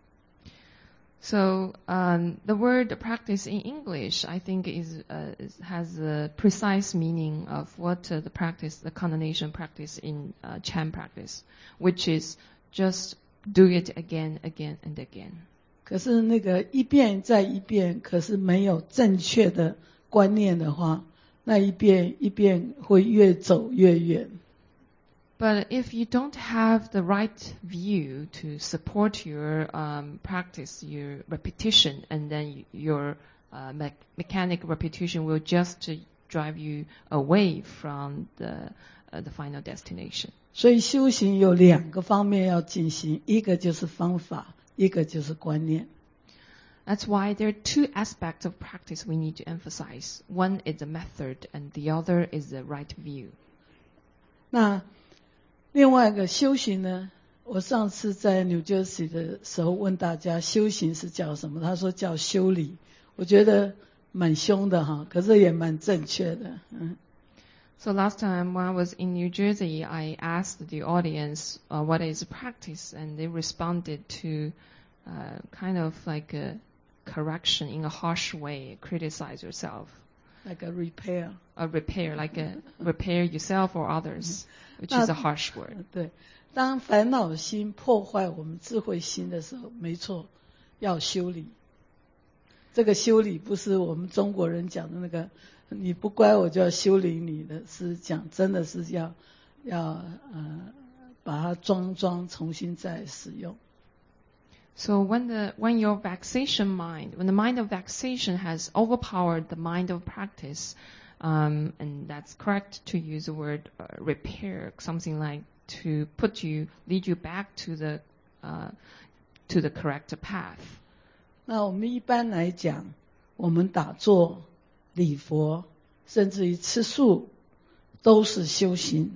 S2: So um, the word practice in English, I think, is, uh, is has a precise meaning of what uh, the practice, the condemnation practice in uh, Chan practice, which is just do it again, again, and again.
S1: 可是那个一遍再一遍，可是没有正确的观念的话，那一遍一遍会越走越远。
S2: But if you don't have the right view to support your um, practice, your repetition, and then your uh, me- mechanic repetition will just drive you away from the uh, the final destination.
S1: 所以修行有两个方面要进行，一个就是方法，一个就是观念。
S2: That's why there are two aspects of practice we need to emphasize. One is the method, and the other is the right view.
S1: 那另外一个修行呢，我上次在 New Jersey 的时候问大家修行是叫什么，他说叫修理，我觉得蛮凶的哈，可是也蛮正确的。嗯。
S2: So last time when I was in New Jersey, I asked the audience uh, what is practice, and they responded to uh, kind of like a correction in a harsh way, criticize yourself.
S1: Like a repair.
S2: A repair, like a repair yourself or others, which is a harsh word.
S1: 对，当烦恼心破坏我们智慧心的时候，没错，要修理。这个修理不是我们中国人讲的那个，你不乖我就要修理你的，是讲真的是要要呃把它装装重新再使用。
S2: So when the when your vexation mind, when the mind of vexation has overpowered the mind of practice, um, and that's correct to use the word uh, repair, something like to put you, lead you back to the uh, to the correct path.
S1: 那我们一般来讲，我们打坐、礼佛，甚至于吃素，都是修行。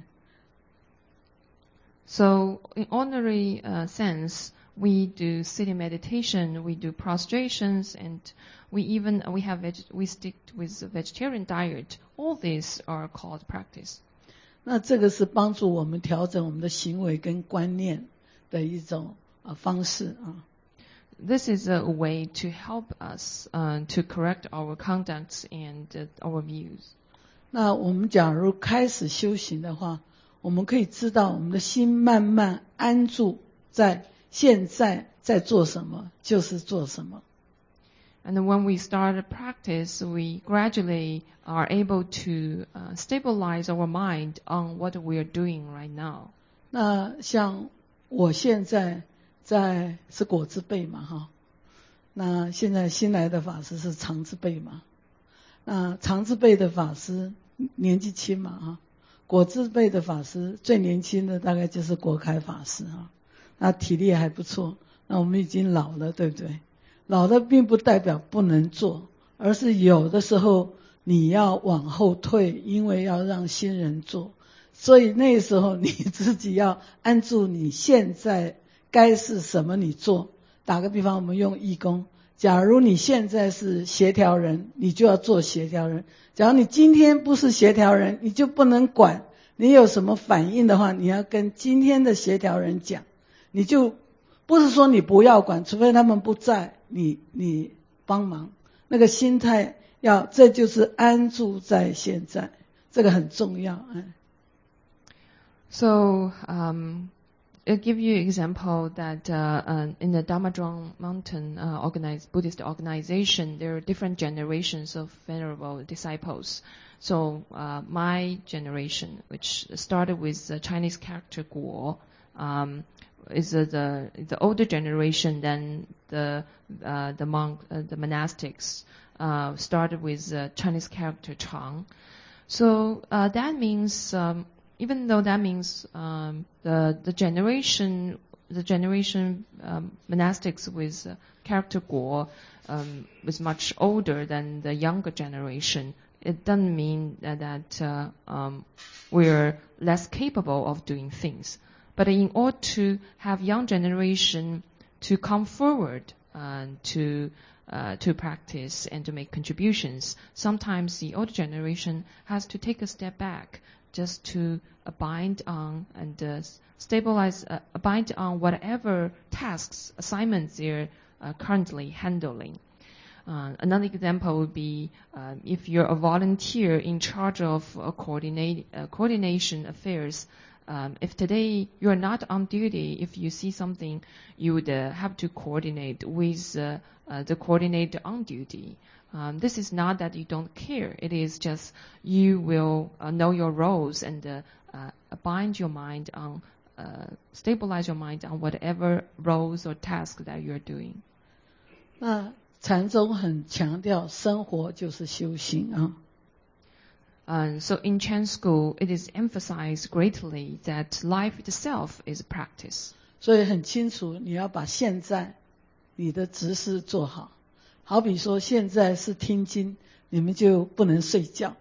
S2: So in ordinary uh, sense, we do sitting meditation, we do prostrations, and we even we have veg- we stick with a vegetarian diet. All these are called practice.
S1: 那这个是帮助我们调整我们的行为跟观念的一种呃方式啊。
S2: This is a way to help us uh, to correct our conducts and uh, our views.
S1: 那我们假如开始修行的话，我们可以知道我们的心慢慢安住在现在在做什么，就是做什么。
S2: And when we start a practice, we gradually are able to uh, stabilize our mind on what we are doing right now.
S1: 那像我现在在是果字辈嘛哈，那现在新来的法师是长字辈嘛，那长字辈的法师年纪轻嘛哈，果字辈的法师最年轻的大概就是国开法师哈，那体力还不错，那我们已经老了，对不对？老了并不代表不能做，而是有的时候你要往后退，因为要让新人做，所以那时候你自己要安住你现在该是什么你做。打个比方，我们用义工，假如你现在是协调人，你就要做协调人。假如你今天不是协调人，你就不能管，你有什么反应的话，你要跟今天的协调人讲，你就不是说你不要管，除非他们不在，你你帮忙。那个心态要，这就是安住在现在，这个很重要。嗯。
S2: So, um, I'll give you an example that uh, uh, in the Damadrong Mountain uh, organized Buddhist organization, there are different generations of venerable disciples. So uh, my generation, which started with the Chinese character Guo, um, is uh, the the older generation than the uh, the monk uh, the monastics uh, started with uh, Chinese character Chang. So uh, that means um, even though that means um, the the generation's the generation um, monastics with uh, character Guo um, was much older than the younger generation, it doesn't mean that, that uh, um, we're less capable of doing things. But in order to have young generation to come forward uh, to uh, to practice and to make contributions, sometimes the older generation has to take a step back just to abide on and uh, stabilize, uh, abide on whatever tasks, assignments they're uh, currently handling. Uh, another example would be uh, if you're a volunteer in charge of uh, coordinate, uh, coordination affairs. Um, if today you're not on duty, if you see something, you would uh, have to coordinate with uh, uh, the coordinator on duty. Um, this is not that you don't care. It is just you will uh, know your roles and uh, uh, bind your mind on, uh, stabilize your mind on whatever roles or tasks that you're doing.
S1: 那禅宗很强调生活就是修行啊。
S2: Um, so in Chan school, it is emphasized greatly that life itself is a practice.
S1: 所以很清楚，你要把现在你的执事做好。好比说，现在是听经，你们就不能睡觉，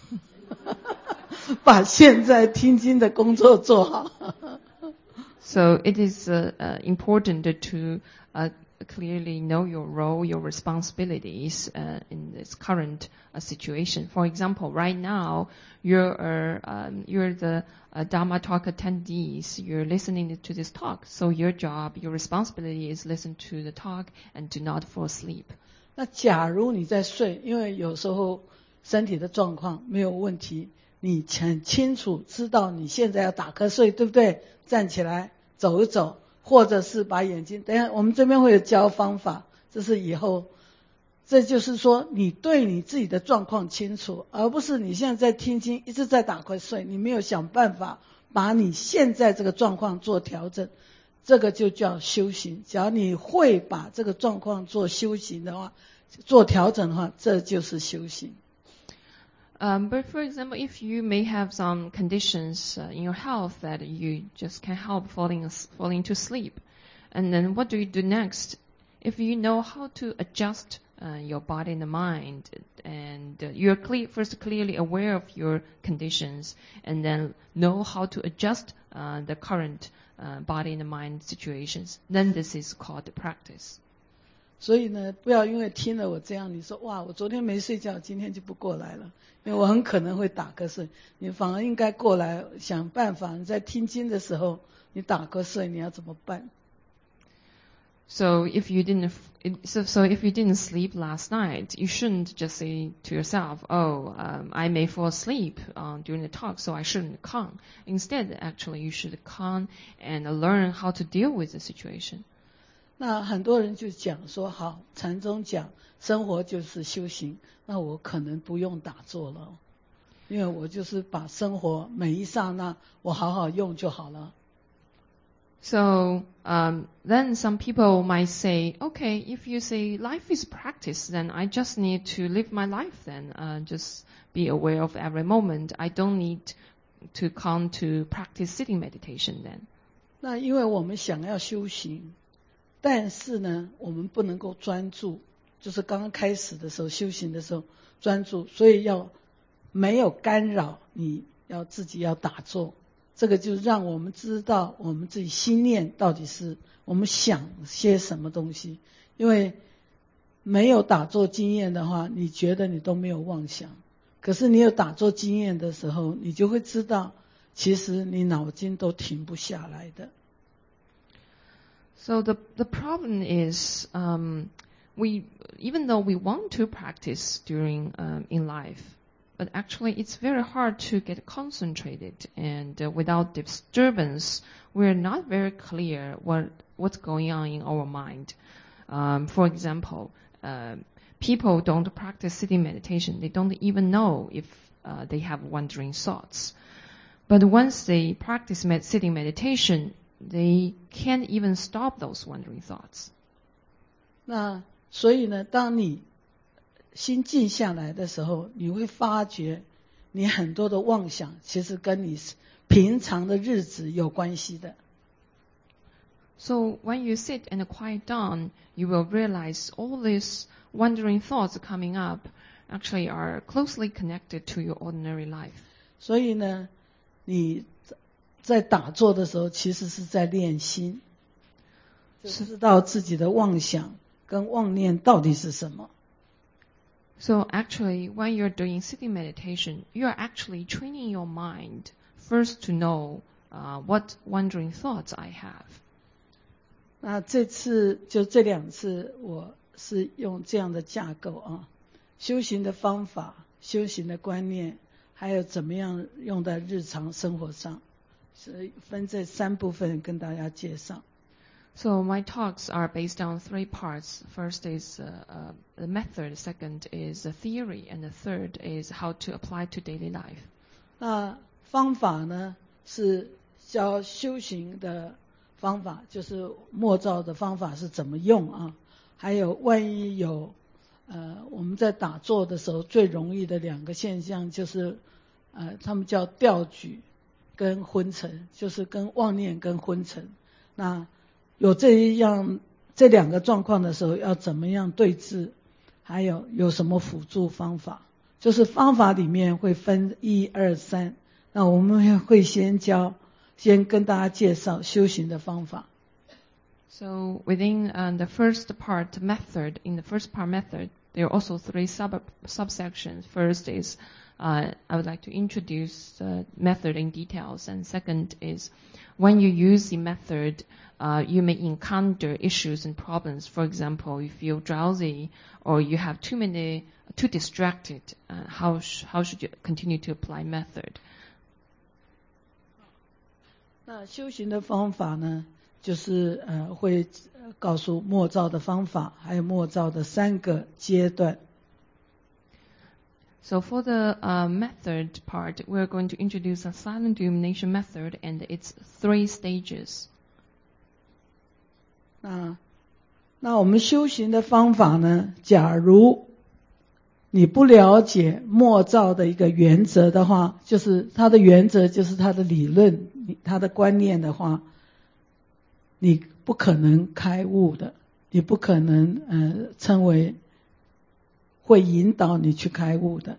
S1: 把现在听经的工作做好。
S2: So it is uh, uh, important to uh, clearly know your role, your responsibilities uh, in this current uh, situation. For example, right now you're uh, um, you're the uh, Dharma talk attendees. You're listening to this talk, so your job, your responsibility is listen to the talk and do not fall asleep.
S1: 那假如你在睡，因为有时候身体的状况没有问题，你很清楚知道你现在要打瞌睡，对不对？站起来走一走。或者是把眼睛，等一下我们这边会有教方法，这是以后，这就是说你对你自己的状况清楚，而不是你现在在听经一直在打瞌睡，你没有想办法把你现在这个状况做调整，这个就叫修行。只要你会把这个状况做修行的话，做调整的话，这就是修行。
S2: Um, but for example, if you may have some conditions uh, in your health that you just can't help falling falling to sleep, and then what do you do next? If you know how to adjust uh, your body and the mind, and uh, you're clear, first clearly aware of your conditions, and then know how to adjust uh, the current uh, body and mind situations, then this is called practice.
S1: 所以呢，不要因为听了我这样，你说哇，我昨天没睡觉，今天就不过来了，因为我很可能会打瞌睡。你反而应该过来想办法。你在听经的时候，你打瞌睡，你要怎么办
S2: ？So if you didn't, so so if you didn't sleep last night, you shouldn't just say to yourself, "Oh, um, I may fall asleep uh, during the talk, so I shouldn't come." Instead, actually, you should come and learn how to deal with the situation.
S1: 那很多人就讲说，好，禅宗讲生活就是修行，那我可能不用打坐了，因为我就是把生活每一刹那我好好用就好了。
S2: So um, then some people might say, okay, if you say life is practice, then I just need to live my life then, uh, just be aware of every moment. I don't need to come to practice sitting meditation then.
S1: 那因为我们想要修行。但是呢，我们不能够专注，就是刚刚开始的时候修行的时候专注，所以要没有干扰，你要自己要打坐，这个就让我们知道我们自己心念到底是我们想些什么东西。因为没有打坐经验的话，你觉得你都没有妄想，可是你有打坐经验的时候，你就会知道，其实你脑筋都停不下来的。
S2: So the the problem is, um, we even though we want to practice during um, in life, but actually it's very hard to get concentrated, and uh, without disturbance, we're not very clear what what's going on in our mind. Um, for example, uh, people don't practice sitting meditation; they don't even know if uh, they have wandering thoughts. But once they practice med- sitting meditation, they can't even stop those wandering thoughts.
S1: 那所以呢，当你心静下来的时候，你会发觉你很多的妄想其实跟你平常的日子有关系的。
S2: So when you sit and quiet down, you will realize all these wandering thoughts coming up actually are closely connected to your ordinary life.
S1: 所以呢，你在打坐的时候，其实是在练心，就知道自己的妄想跟妄念到底是什么。
S2: So actually, when you're doing sitting meditation, you are actually training your mind first to know uh, what wandering thoughts I have.
S1: 那这次就这两次，我是用这样的架构啊，修行的方法、修行的观念，还有怎么样用在日常生活上，所以分这三部分跟大家介绍。
S2: So my talks are based on three parts. First is uh, uh, the method, second is the theory, and the third is how to apply to daily life.
S1: 那方法呢，是教修行的方法，就是默照的方法是怎么用啊？还有万一有呃我们在打坐的时候最容易的两个现象，就是呃他们叫掉举跟昏沉，就是跟妄念跟昏沉。那有这一样这两个状况的时候，要怎么样对治？还有有什么辅助方法？就是方法里面会分一二三。那我们会先教，先跟大家介绍修行的方法。
S2: So within uh, the first part method, in the first part method, there are also three sub subsections. First is uh, I would like to introduce the method in details, and second is when you use the method, uh, you may encounter issues and problems. For example, you feel drowsy or you have too many, too distracted. Uh, how sh how should you continue to apply method?
S1: 那修行的方法呢，就是呃会告诉默照的方法，还有默照的三个阶段。
S2: So for the uh, method part, we're going to introduce a silent illumination method and its three stages.
S1: 那那我们修行的方法呢，假如你不了解默照的一个原则的话，就是它的原则就是它的理论，它的观念的话，你不可能开悟的，你不可能呃称为会引导你去开悟的。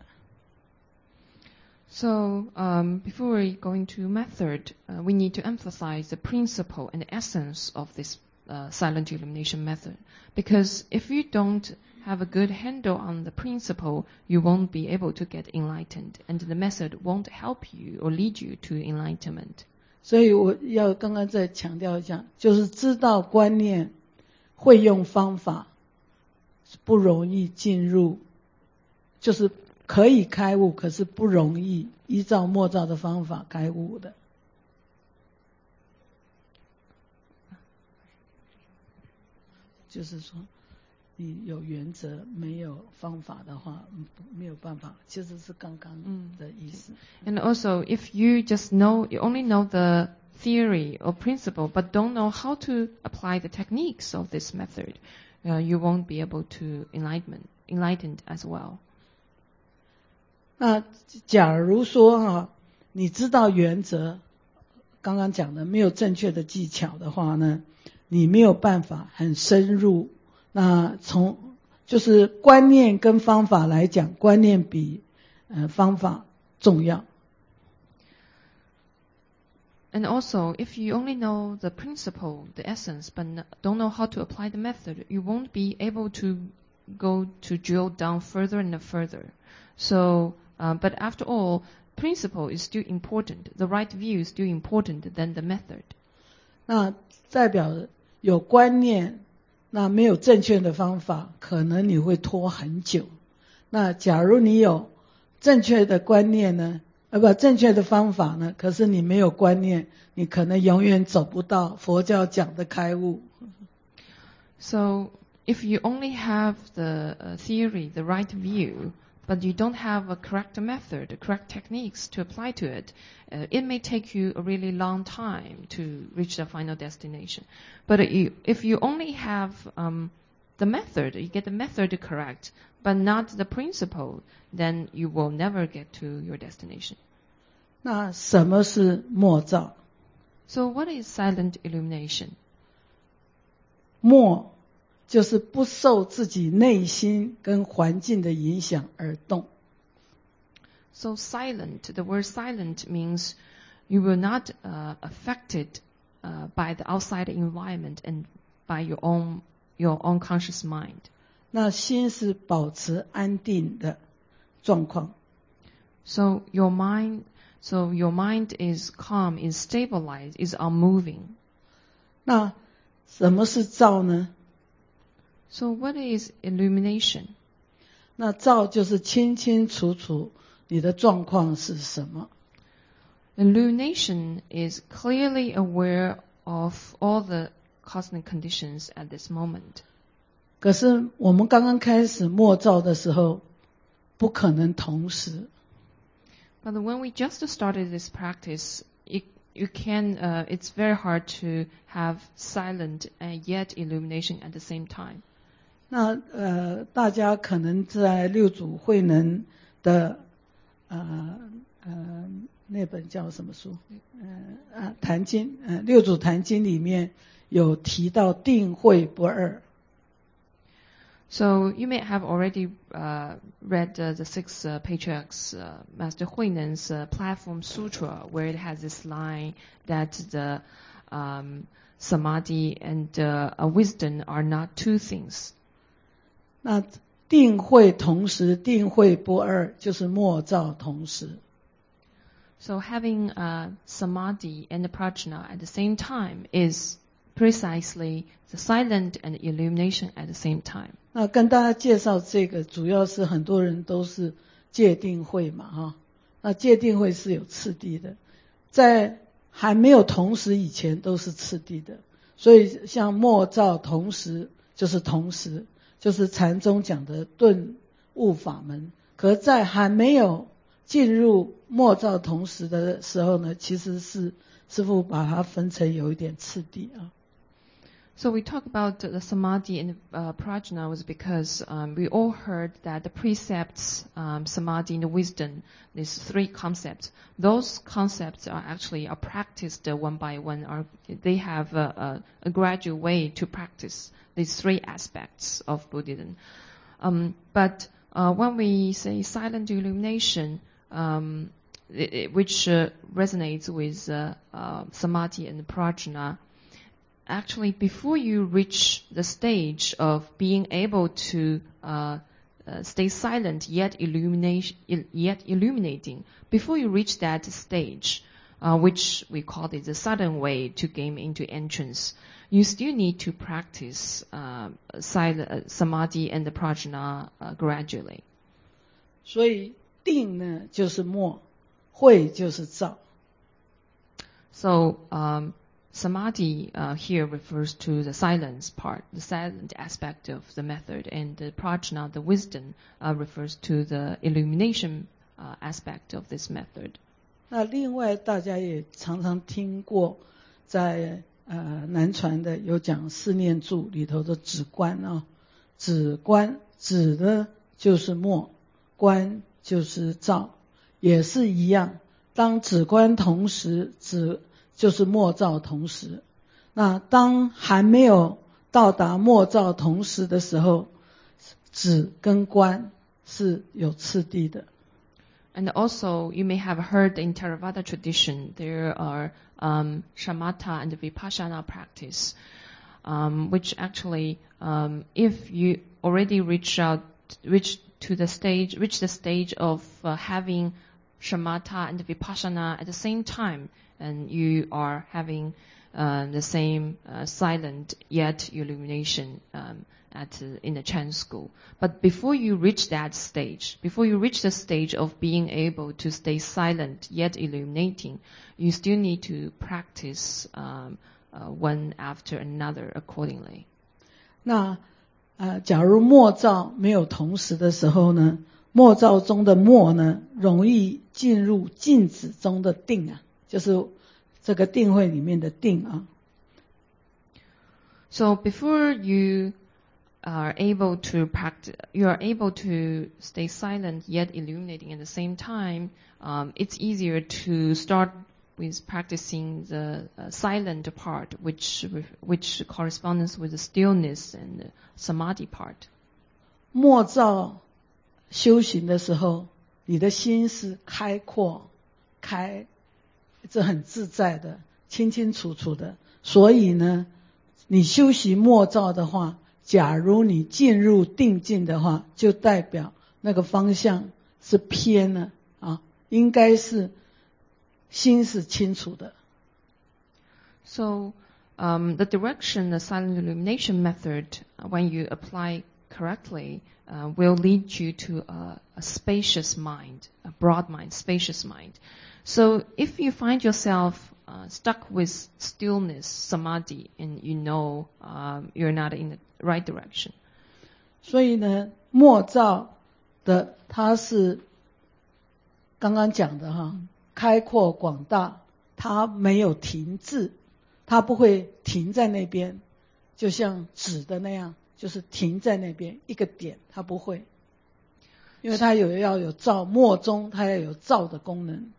S2: So um, before we go into method, uh, we need to emphasize the principle and the essence of this uh, silent illumination method. Because if you don't have a good handle on the principle, you won't be able to get enlightened, and the method won't help you or lead you to enlightenment.
S1: 所以我要刚刚再强调一下，就是知道观念，会用方法，不容易进入，就是可以开悟，可是不容易依照默照的方法开悟的。就是说，你有原则没有方法的话，没有办法，其实是刚刚的意思。
S2: And also, if you just know, you only know the theory or principle, but don't know how to apply the techniques of this method, uh, you won't be able to enlighten, enlightened as well.
S1: 那假如说哈，你知道原则，刚刚讲的没有正确的技巧的话呢，你没有办法很深入。那从就是观念跟方法来讲，观念比呃方法重要。
S2: And also, if you only know the principle, the essence, but don't know how to apply the method, you won't be able to go to drill down further and further. So, uh, but after all, principle is still important. The right view is still important than the method.
S1: 那代表有观念，那没有正确的方法，可能你会拖很久。那假如你有正确的观念呢，呃不，正确的方法呢，可是你没有观念，你可能永远走不到佛教讲的开悟。
S2: So, if you only have the uh, theory, the right view, but you don't have a correct method, correct techniques to apply to it, uh, it may take you a really long time to reach the final destination. But you, if you only have um, the method, you get the method correct, but not the principle, then you will never get to your destination.
S1: 那什么是默照？
S2: So what is silent illumination?
S1: 默就是不受自己内心跟环境的影响而动。
S2: So silent, the word silent means you will not uh, affected uh, by the outside environment and by your own your own conscious mind.
S1: 那心是保持安定的状况。
S2: So your mind, so your mind is calm, is stabilized, is unmoving.
S1: 那什么是照呢？
S2: So what is illumination?
S1: 那照就是清清楚楚你的状况是什么。
S2: Illumination is clearly aware of all the cosmic conditions at this moment.
S1: 可是我们刚刚开始默照的时候，不可能同时。
S2: But when we just started this practice, it, you can, uh, it's very hard to have silent and yet illumination at the same time.
S1: 那呃，大家可能在六祖慧能的呃呃那本叫什么书？呃啊坛经，呃六祖坛经里面有提到定慧不二。
S2: So you may have already uh, read uh, the six uh, patriarchs, uh, Master Huinen's uh, platform sutra, where it has this line that the um, samadhi and uh, uh, wisdom are not two things.
S1: 那定慧同时，定慧不二，就是默照同时。
S2: So having uh, samadhi and the prajna at the same time is precisely the silent and illumination at the same time.
S1: 那跟大家介绍这个，主要是很多人都是戒定慧嘛，哈。那戒定慧是有次第的，在还没有同时以前都是次第的，所以像默照同时就是同时，就是禅宗讲的顿悟法门。可在还没有进入默照同时的时候呢，其实是师父把它分成有一点次第啊。
S2: So we talk about the samadhi and uh, prajna was because um, we all heard that the precepts, um, samadhi and wisdom, these three concepts, those concepts are actually are practiced uh, one by one. Are they have a, a, a gradual way to practice these three aspects of Buddhism. Um, but uh, when we say silent illumination, um, it, it, which uh, resonates with uh, uh, samadhi and prajna, actually, before you reach the stage of being able to uh, uh, stay silent yet illuminate, yet illuminating, before you reach that stage, uh, which we call it the sudden way to gain into entrance, you still need to practice uh, silent, uh, samadhi and the prajna uh, gradually.
S1: 所以定呢就是默，慧就是照。
S2: So um, samadhi uh, here refers to the silence part, the silent aspect of the method, and the prajna, the wisdom, uh, refers to the illumination uh, aspect of this method.
S1: 那另外大家也常常听过，在呃南传的有讲四念住里头的止观啊，止观止呢就是默，观就是照，也是一样。当止观同时，止就是默照同时。那当还没有到达默照同时的时候，止跟观是有次第的。
S2: And also, you may have heard in Theravada tradition, there are um, shamatha and vipassana practice, um, which actually, um, if you already reach out, reach to the stage, reach the stage of uh, having shamatha and vipassana at the same time, and you are having uh, the same uh, silent yet illumination um, at uh, in the Chan school. But before you reach that stage, before you reach the stage of being able to stay silent yet illuminating, you still need to practice um, uh, one after another accordingly.
S1: 那呃，假如默照没有同时的时候呢，默照中的默呢，容易进入静止中的定啊，就是这个定慧里面的定啊。
S2: So before you are able to practice, you are able to stay silent yet illuminating at the same time. Um, it's easier to start with practicing the uh, silent part, which which corresponds with the stillness and the samadhi part.
S1: 默照修行的时候，你的心是开阔、开，这很自在的、清清楚楚的。所以呢，你修习默照的话，假如你进入定境的话，就代表那个方向是偏了啊，应该是心是清楚的。
S2: So, um, the direction, the silent illumination method, uh, when you apply correctly, uh, will lead you to a, a spacious mind, a broad mind, spacious mind. So, if you find yourself uh, stuck with stillness, samadhi, and you know um, you're not in the right direction.
S1: 所以呢，默照的它是刚刚讲的哈，开阔广大，它没有停滞，它不会停在那边，就像指的那样，就是停在那边一个点，它不会，因为它有要有照默中，它要有照的功能。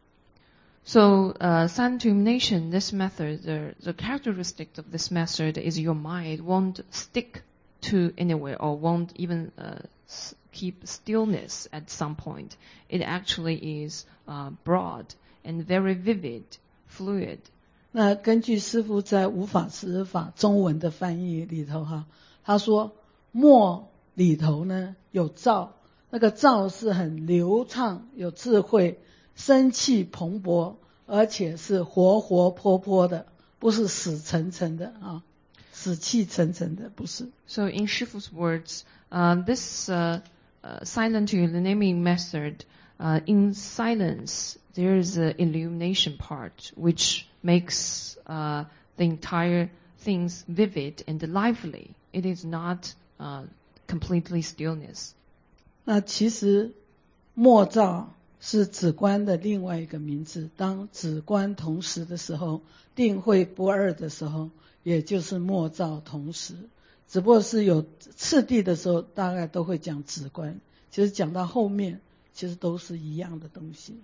S2: So, uh, silent illumination, this method, the, the characteristic of this method is your mind won't stick to anywhere or won't even uh, keep stillness at some point. It actually is uh, broad and very vivid, fluid.
S1: 那根据师父在无法实法中文的翻译里头哈，他说默里头呢有照，那个照是很流畅、有智慧、生气蓬勃，而且是活活泼泼的，不是死沉沉的啊，死气沉沉的不是。
S2: So in Shifu's words, uh, this uh, uh, silent illuminating method, uh, in silence there is an illumination part which makes uh, the entire things vivid and lively. It is not uh, completely stillness.
S1: 那其实默照是止观的另外一个名字，当止观同时的时候，定慧不二的时候，也就是默照同时，只不过是有次第的时候大概都会讲止观，其实讲到后面其实都是一样的东西。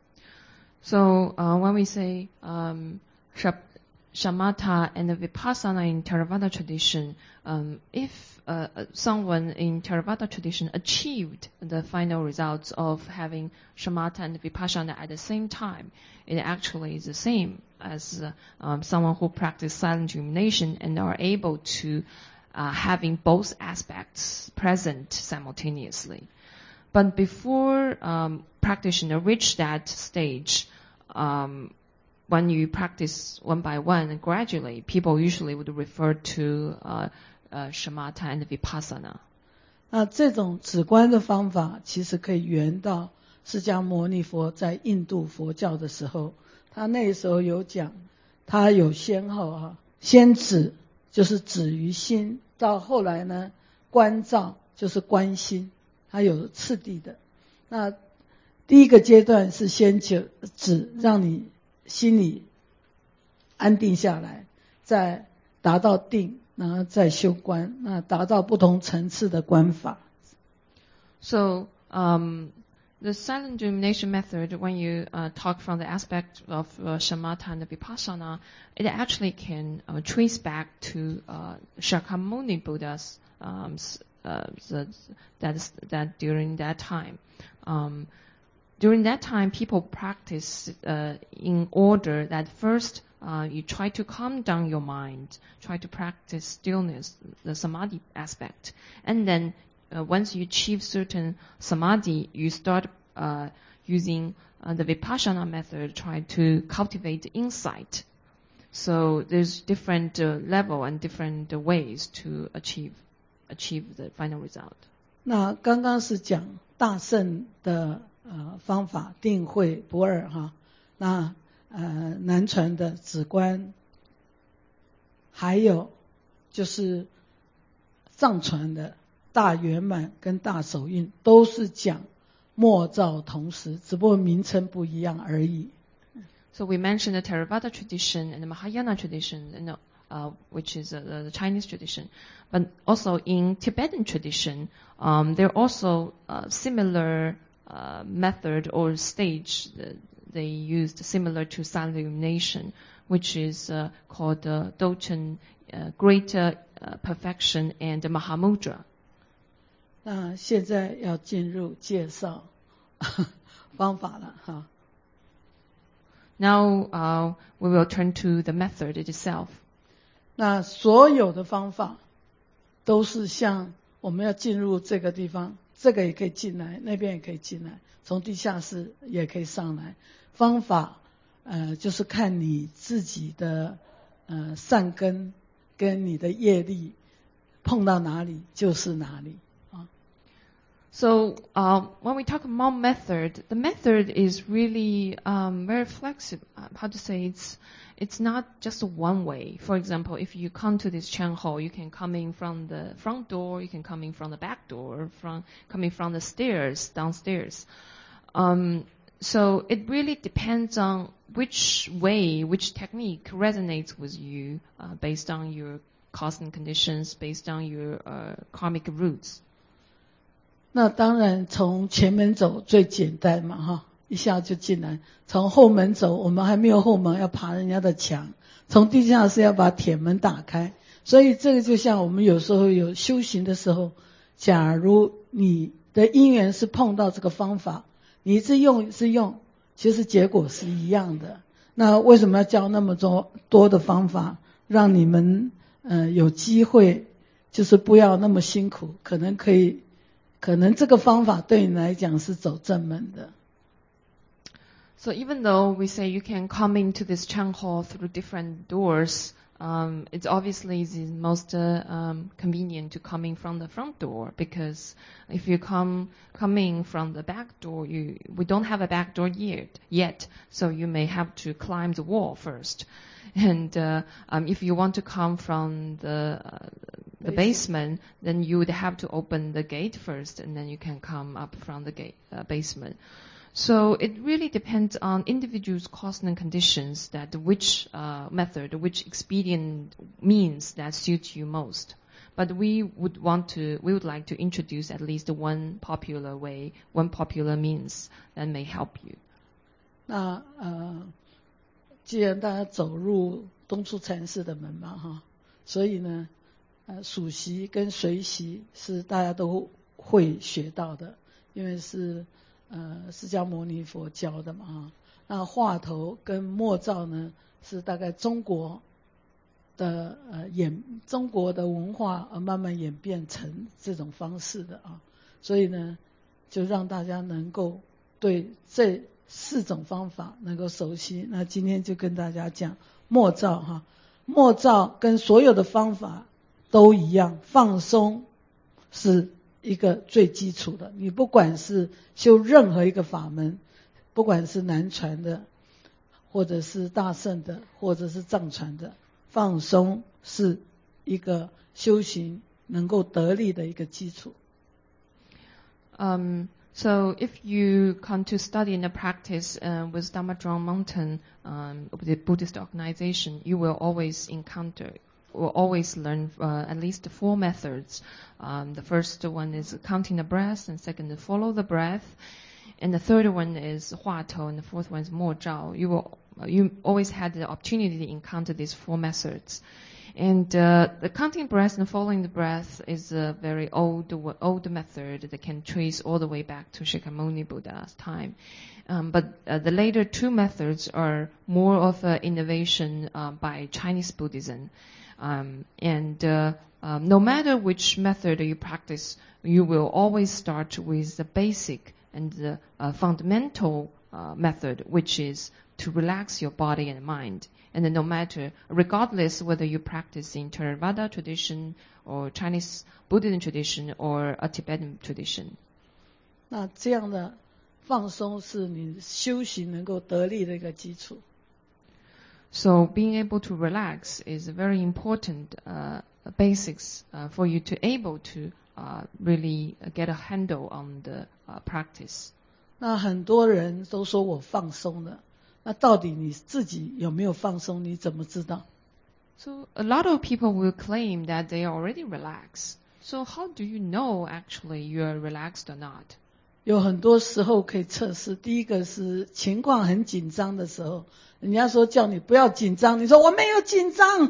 S2: So uh, when we say um, shamatha and vipassana in Theravada tradition, um, if uh, someone in Theravada tradition achieved the final results of having shamatha and vipassana at the same time, it actually is the same as uh, um, someone who practice silent illumination and are able to uh, having both aspects present simultaneously. But before um, practitioner reach that stage, um, when you practice one by one and gradually, people usually would refer to uh, uh, shamatha and vipassana.
S1: 那这种止观的方法，其实可以源到释迦牟尼佛在印度佛教的时候，他那时候有讲，他有先后哈，先止就是止于心，到后来呢，观照就是观心，它有次第的。那第一个阶段是先止止，让你心里安定下来，再达到定，然后再修观，那达到不同层次的观法。
S2: So, um, the silent illumination method, when you uh, talk from the aspect of uh, shamatha and vipassana, it actually can uh, trace back to uh, Shakyamuni Buddha's um, uh, the, that that during that time. Um, During that time, people practice uh, in order that first uh, you try to calm down your mind, try to practice stillness, the samadhi aspect. And then uh, once you achieve certain samadhi, you start uh, using uh, the vipassana method, try to cultivate insight. So there's different uh, level and different uh, ways to achieve achieve the final result.
S1: 那刚刚是讲大乘的呃，方法定慧不二哈，那呃南传的止观，还有就是藏传的大圆满跟大手印，都是讲默照同时，只不过名称不一样而已。
S2: So we mentioned the Theravada tradition and the Mahayana tradition, and uh, which is uh, the Chinese tradition, but also in Tibetan tradition, um, there are also uh, similar Uh, method or stage they used similar to silent illumination, which is uh, called the Dochen uh, Greater uh, Perfection and the Mahamudra.
S1: 那现在要进入介绍方法了哈。
S2: Now uh, we will turn to the method itself.
S1: 那所有的方法都是像我们要进入这个地方，这个也可以进来，那边也可以进来，从地下室也可以上来。方法呃就是看你自己的呃善根跟你的业力碰到哪里就是哪里。
S2: So uh, when we talk about method, the method is really um, very flexible. Uh, how to say it's it's not just one way. For example, if you come to this Chen Hall, you can come in from the front door, you can come in from the back door, from coming from the stairs downstairs. Um, so it really depends on which way, which technique resonates with you uh, based on your cosmic conditions, based on your uh, karmic roots.
S1: 那当然从前门走最简单嘛哈，一下就进来。从后门走，我们还没有后门，要爬人家的墙。从地下室要把铁门打开。所以这个就像我们有时候有修行的时候，假如你的因缘是碰到这个方法，你一直用一直用，其实结果是一样的。那为什么要教那么多多的方法，让你们呃有机会，就是不要那么辛苦，可能可以。可能这个方法对你来讲是走正门的。
S2: So even though we say you can come into this Chen Hall through different doors, um, it's obviously the most uh, um, convenient to come in from the front door, because if you come coming from the back door, you we don't have a back door yet yet, so you may have to climb the wall first. And uh, um, if you want to come from the uh, the basement, then you would have to open the gate first, and then you can come up from the gate uh, basement. So it really depends on individuals' cosmic conditions, that which uh, method, which expedient means that suits you most. But we would want to, we would like to introduce at least one popular way, one popular means that may help you.
S1: 那呃，既然大家走入东出禅寺的门嘛哈，所以呢。呃，数息跟随息是大家都会学到的，因为是呃释迦牟尼佛教的嘛哈。那话头跟默照呢，是大概中国的呃演中国的文化而慢慢演变成这种方式的啊，所以呢，就让大家能够对这四种方法能够熟悉。那今天就跟大家讲默照哈，默照跟所有的方法。都一样，放松是一个最基础的。你不管是修任何一个法门，不管是南传的，或者是大乘的，或者是藏传的，放松是一个修行能够得力的一个基础。
S2: Um, so if you come to study and practice uh, with Dharma Drum Mountain, um, the Buddhist organization, you will always encounter will always learn uh, at least four methods. Um, the first one is counting the breath, and second, follow the breath, and the third one is Hua Tou, and the fourth one is Mo Zhao. You will, you always had the opportunity to encounter these four methods. And uh, the counting breath and following the breath is a very old old method that can trace all the way back to Shakyamuni Buddha's time. Um, but uh, the later two methods are more of an innovation uh, by Chinese Buddhism. Um, and uh, um, no matter which method you practice, you will always start with the basic and the uh, fundamental uh, method, which is to relax your body and mind. And then no matter, regardless whether you practice in Theravada tradition or Chinese Buddhism tradition or a Tibetan tradition.
S1: 那这样的放松是你修行能够得力的一个基础。
S2: So being able to relax is a very important uh, basics uh, for you to able to uh, really get a handle on the uh, practice.
S1: 那很多人都说我放松了，那到底你自己有没有放松？你怎么知道？
S2: So a lot of people will claim that they are already relaxed. So how do you know actually you are relaxed or not?
S1: 有很多时候可以测试。第一个是情况很紧张的时候，人家说叫你不要紧张，你说我没有紧张。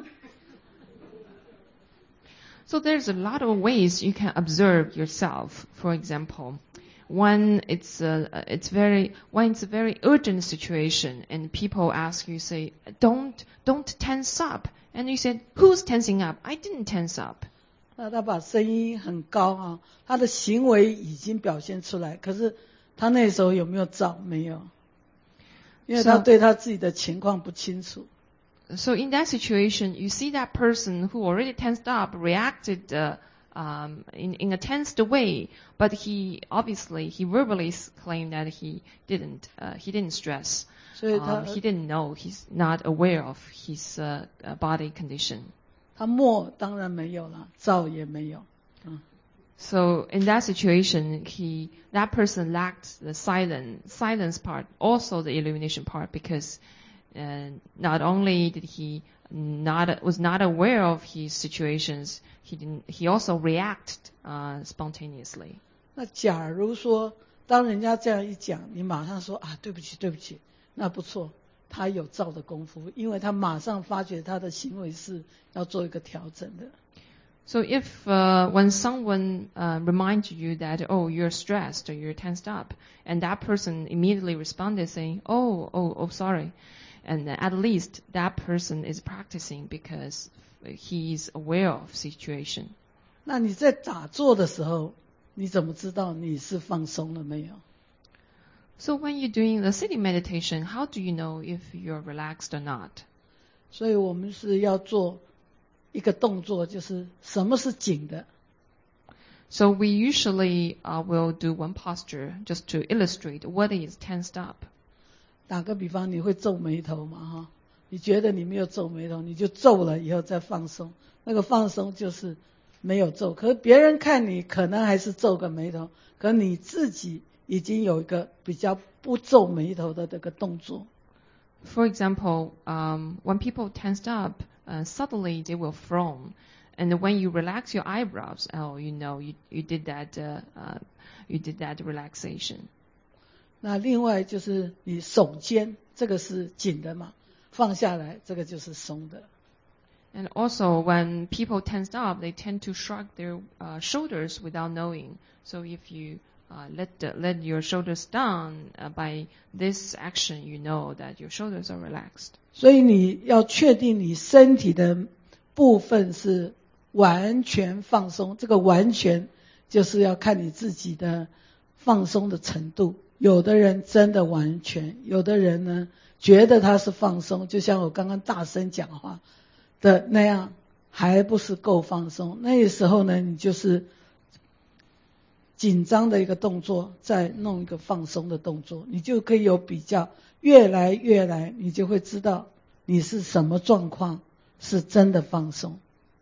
S2: So there's a lot of ways you can observe yourself. For example, when it's a, it's very when it's a very urgent situation and people ask you, say, don't don't tense up, and you said, who's tensing up? I didn't tense up.
S1: 那他把声音很高啊，他的行为已经表现出来，可是他那时候有没有照？没有，因为他对他自己的情况不清楚。
S2: So in that situation, you see that person who already tensed up reacted uh, um, in, in a tensed way, but he obviously he verbally claimed that he didn't uh, he didn't stress. Um, he didn't know. He's not aware of his uh, uh, body condition.
S1: 他默当然没有了，照也没有。嗯。
S2: So in that situation, he that person lacked the silence silence part, also the illumination part, because. And not only did he not was not aware of his situations, he didn't. He also reacted uh, spontaneously.
S1: 那假如说，当人家这样一讲，你马上说啊，对不起，对不起，那不错，他有照的功夫，因为他马上发觉他的行为是要做一个调整的。
S2: So if uh, when someone uh, reminds you that oh you're stressed or you're tensed up, and that person immediately responded saying oh oh oh sorry. And at least that person is practicing because he's aware of situation.
S1: 那你在打坐的时候，你怎么知道你是放松了没有？
S2: So when you're doing the sitting meditation, how do you know if you're relaxed or not?
S1: 所以我们是要做一个动作，就是什么是紧的。
S2: So we usually uh, will do one posture just to illustrate what is tensed up.
S1: 打个比方，你会皱眉头嘛？哈，你觉得你没有皱眉头，你就皱了以后再放松。那个放松就是没有皱，可是别人看你可能还是皱个眉头，可你自己已经有一个比较不皱眉头的这个动作。
S2: For example, um, when people tensed up, uh, suddenly they will frown, and when you relax your eyebrows, oh, you know, you you did that, uh, uh, you did that relaxation.
S1: 那另外就是你手肩，这个是紧的嘛，放下来，这个就是松的。
S2: And also, when people tensed up, they tend to shrug their uh, shoulders without knowing. So if you uh, let the, let your shoulders down uh, by this action, you know that your shoulders are relaxed.
S1: 所以你要确定你身体的部分是完全放松，这个完全就是要看你自己的放松的程度。有的人真的完全，有的人呢觉得他是放松，就像我刚刚大声讲话的那样，还不是够放松。那个时候呢，你就是紧张的一个动作，再弄一个放松的动作，你就可以有比较，越来越来，你就会知道你是什么状况是真的放松。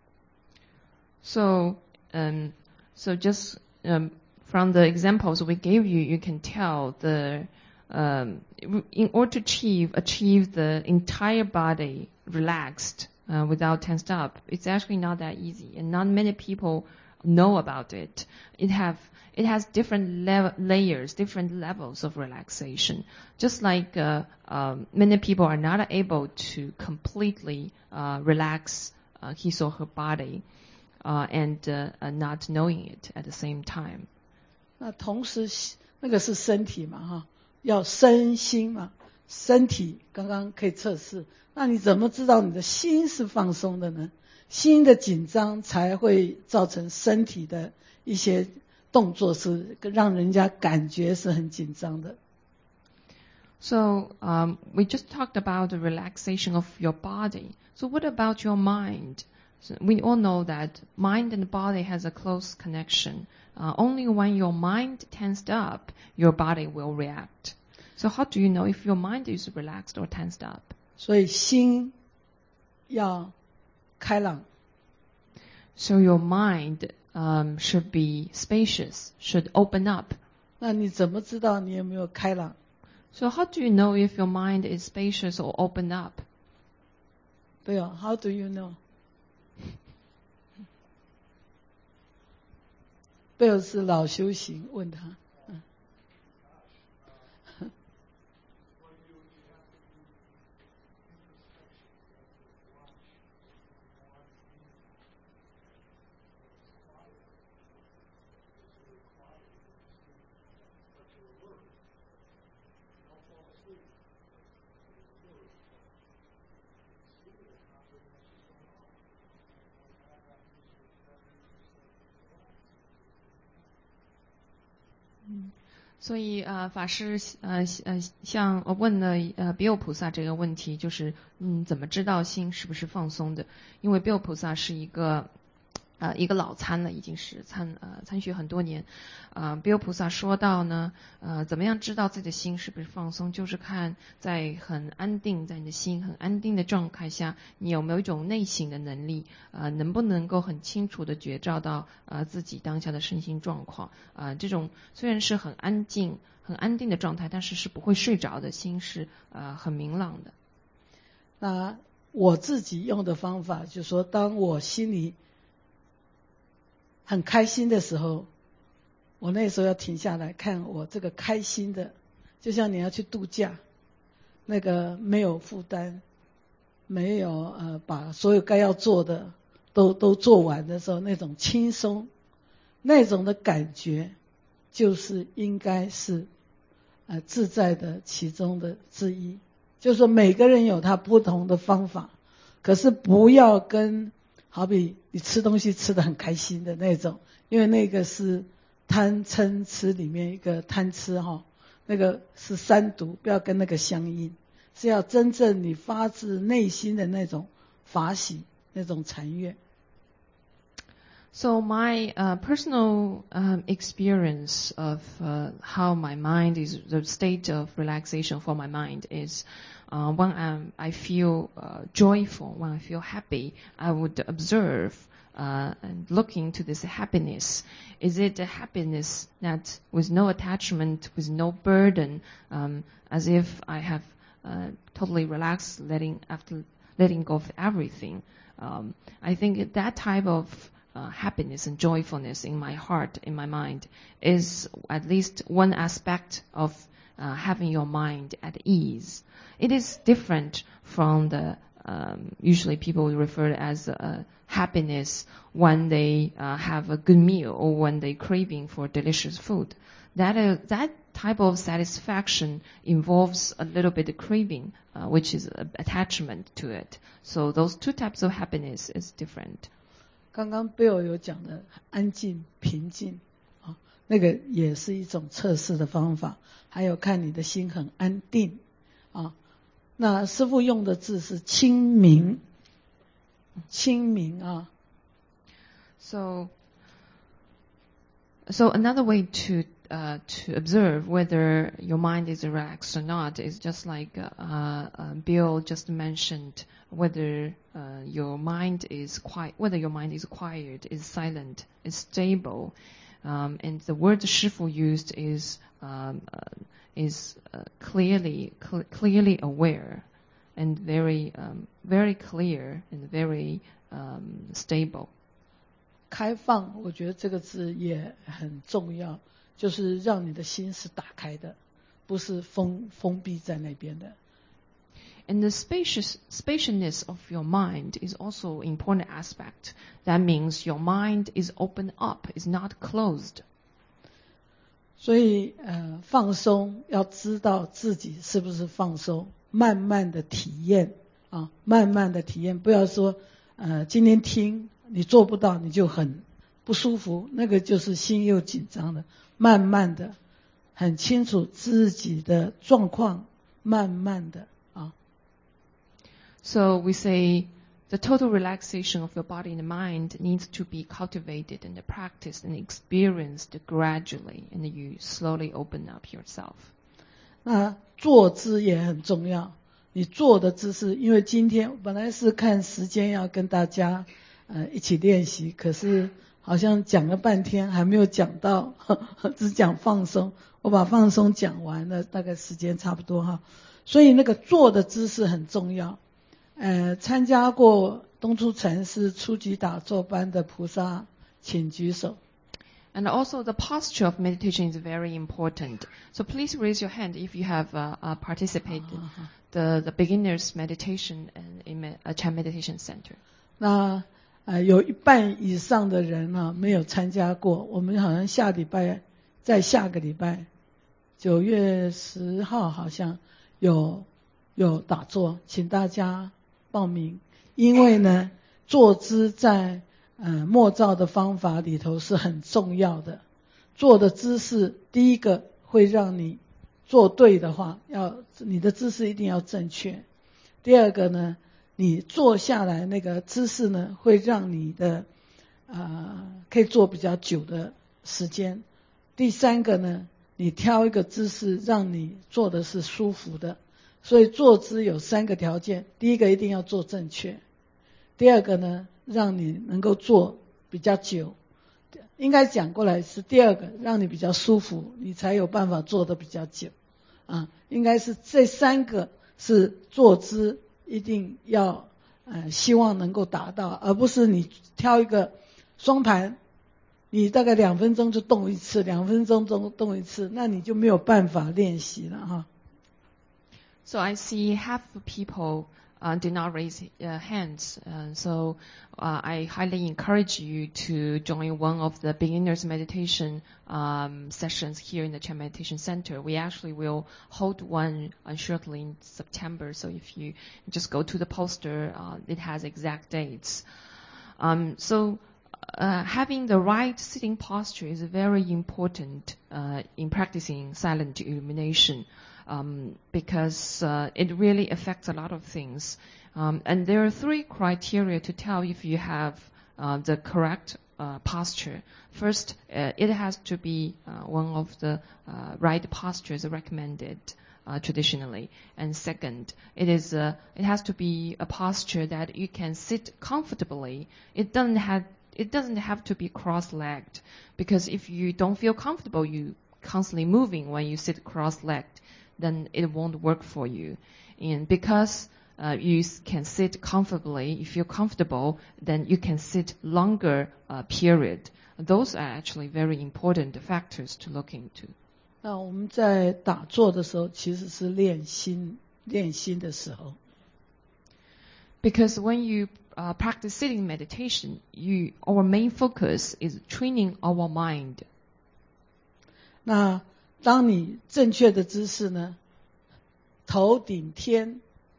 S2: So, um, so just um. From the examples we gave you, you can tell the um, in order to achieve achieve the entire body relaxed uh, without tensed up, it's actually not that easy, and not many people know about it. It have it has different le- layers, different levels of relaxation. Just like uh, um, many people are not able to completely uh, relax uh, his or her body, uh, and uh, uh, not knowing it at the same time.
S1: 那同时那个是身体嘛哈，要身心嘛，身体刚刚可以测试，那你怎么知道你的心是放松的呢？心的紧张才会造成身体的一些动作是让人家感觉是很紧张的。
S2: So um, we just talked about the relaxation of your body. So what about your mind? So we all know that mind and body has a close connection. Uh, only when your mind tensed up, your body will react. So how do you know if your mind is relaxed or tensed up?
S1: 所以心要开朗。
S2: So your mind um, should be spacious, should open up.
S1: 那你怎么知道你有没有开朗？
S2: So how do you know if your mind is spacious or open up?
S1: 对啊 ，How do you know？ 贝尔是老修行，问他。嗯
S2: 所以呃，法师呃呃像我问了呃比丘菩萨这个问题，就是嗯怎么知道心是不是放松的？因为比丘菩萨是一个呃一个老参了，已经是参呃参学很多年。呃比丘菩萨说到呢，呃怎么样知道自己的心是不是放松？就是看在很安定，在你的心很安定的状态下，你有没有一种内省的能力？呃能不能够很清楚的觉照到呃自己当下的身心状况？呃这种虽然是很安静、很安定的状态，但是是不会睡着的，心是呃很明朗的。
S1: 那我自己用的方法就是说，当我心里很开心的时候，我那时候要停下来看我这个开心的，就像你要去度假，那个没有负担，没有呃把所有该要做的都都做完的时候，那种轻松，那种的感觉，就是应该是呃自在的其中的之一。就是说每个人有他不同的方法，可是不要跟好比你吃东西吃得很开心的那种，因为那个是贪嗔痴里面一个贪吃哈，那个是三毒，不要跟那个相应，是要真正你发自内心的那种法喜，那种禅悦。
S2: So my uh, personal um, experience of uh, how my mind is, the state of relaxation for my mind is uh, when I'm, I feel uh, joyful, when I feel happy, I would observe uh, and look into this happiness. Is it a happiness that with no attachment, with no burden, um, as if I have uh, totally relaxed, letting after letting go of everything? Um, I think that type of Uh, happiness and joyfulness in my heart, in my mind, is at least one aspect of uh, having your mind at ease. It is different from the um, usually people refer to as uh, happiness when they uh, have a good meal or when they craving for delicious food. That uh, that type of satisfaction involves a little bit of craving, uh, which is uh, attachment to it. So those two types of happiness is different.
S1: 刚刚贝尔有讲的安静平静啊，那个也是一种测试的方法，还有看你的心很安定啊。那师父用的字是清明，清明啊。
S2: So, so another way to uh, to observe whether your mind is relaxed or not is just like uh, uh, Bill just mentioned. Whether uh, your mind is quiet, whether your mind is quiet, is silent, is stable, um, and the word Shifu used is um, uh, is uh, clearly cl- clearly aware, and very um, very clear and very um, stable.
S1: 开放，我觉得这个字也很重要，就是让你的心是打开的，不是封封闭在那边的。
S2: And the spacious, spaciousness of your mind is also an important aspect. That means your mind is open up, is not closed.
S1: 所以呃，放松要知道自己是不是放松，慢慢的体验啊，慢慢的体验，不要说呃今天听你做不到你就很不舒服，那个就是心又紧张了。慢慢的，很清楚自己的状况，慢慢的。
S2: So we say the total relaxation of your body and mind needs to be cultivated and practiced and experienced gradually, and you slowly open up yourself.
S1: 那坐姿也很重要，你坐的姿势，因为今天本来是看时间要跟大家呃一起练习，可是好像讲了半天还没有讲到，呵呵只讲放松，我把放松讲完了，大概时间差不多哈，所以那个坐的姿势很重要。呃，参加过东初禅师初级打坐班的菩萨，请举手。
S2: And also the posture of meditation is very important. So please raise your hand if you have uh, uh, participated uh-huh. the the beginners meditation in a Chan meditation center.
S1: 那呃有一半以上的人呢、啊、没有参加过，我们好像下礼拜在下个礼拜九月十号好像有有打坐，请大家报名，因为呢，坐姿在呃默照的方法里头是很重要的。坐的姿势，第一个会让你做对的话，要你的姿势一定要正确。第二个呢，你坐下来那个姿势呢，会让你的呃可以坐比较久的时间。第三个呢，你挑一个姿势让你坐的是舒服的。所以坐姿有三个条件，第一个一定要坐正确，第二个呢，让你能够坐比较久，应该讲过来是第二个，让你比较舒服，你才有办法坐得比较久啊。应该是这三个是坐姿一定要呃希望能够达到，而不是你挑一个双盘，你大概两分钟就动一次，两分钟中动一次，那你就没有办法练习了哈。
S2: So I see half of people uh, do not raise uh, hands. Uh, so uh, I highly encourage you to join one of the beginners meditation um, sessions here in the Chan Meditation Center. We actually will hold one uh, shortly in September. So if you just go to the poster, uh, it has exact dates. Um, so uh, having the right sitting posture is very important uh, in practicing silent illumination. Um, because uh, it really affects a lot of things. Um, and there are three criteria to tell if you have uh, the correct uh, posture. First, uh, it has to be uh, one of the uh, right postures recommended uh, traditionally. And second, it is uh, it has to be a posture that you can sit comfortably. It doesn't have it doesn't have to be cross-legged, because if you don't feel comfortable, you constantly moving when you sit cross-legged, then it won't work for you. And because uh, you can sit comfortably, you feel comfortable, then you can sit longer uh, period. Those are actually very important factors to look into.
S1: 那我们在打坐的时候，其实是练心，练心的时候。
S2: Because when you uh, practice sitting meditation, you our main focus is training our mind.
S1: 那当你正确的姿势呢，头顶天，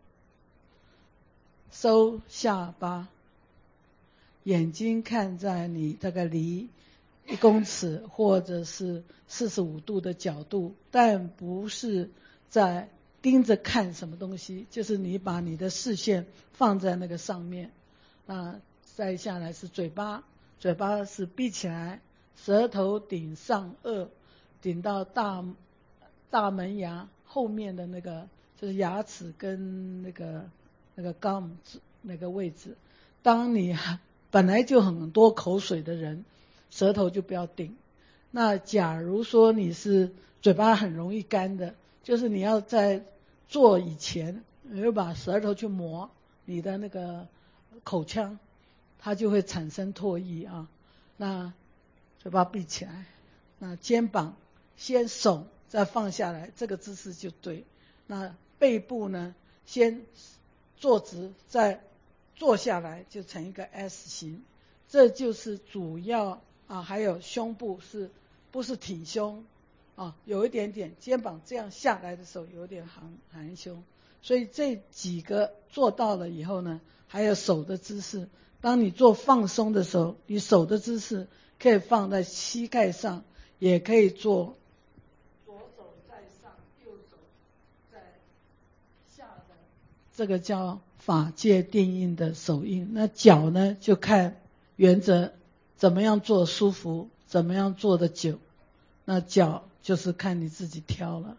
S1: 收下巴，眼睛看在你大概离一公尺或者是四十五度的角度，但不是在盯着看什么东西，就是你把你的视线放在那个上面。那再下来是嘴巴，嘴巴是闭起来，舌头顶上颚，顶到大大门牙后面的那个，就是牙齿跟那个那个 gum 那个位置。当你本来就很多口水的人，舌头就不要顶。那假如说你是嘴巴很容易干的，就是你要在做以前，你就把舌头去磨你的那个口腔，它就会产生唾液啊。那嘴巴闭起来，那肩膀先手再放下来，这个姿势就对。那背部呢，先坐直，再坐下来，就成一个 S 型。这就是主要啊，还有胸部是不是挺胸啊？有一点点肩膀这样下来的时候有点含含胸，所以这几个做到了以后呢，还有手的姿势。当你做放松的时候，你手的姿势可以放在膝盖上，也可以做左手在上，右手在下的，这个叫法界定印的手印。那脚呢，就看原则怎么样做舒服，怎么样做的久，那脚就是看你自己挑了。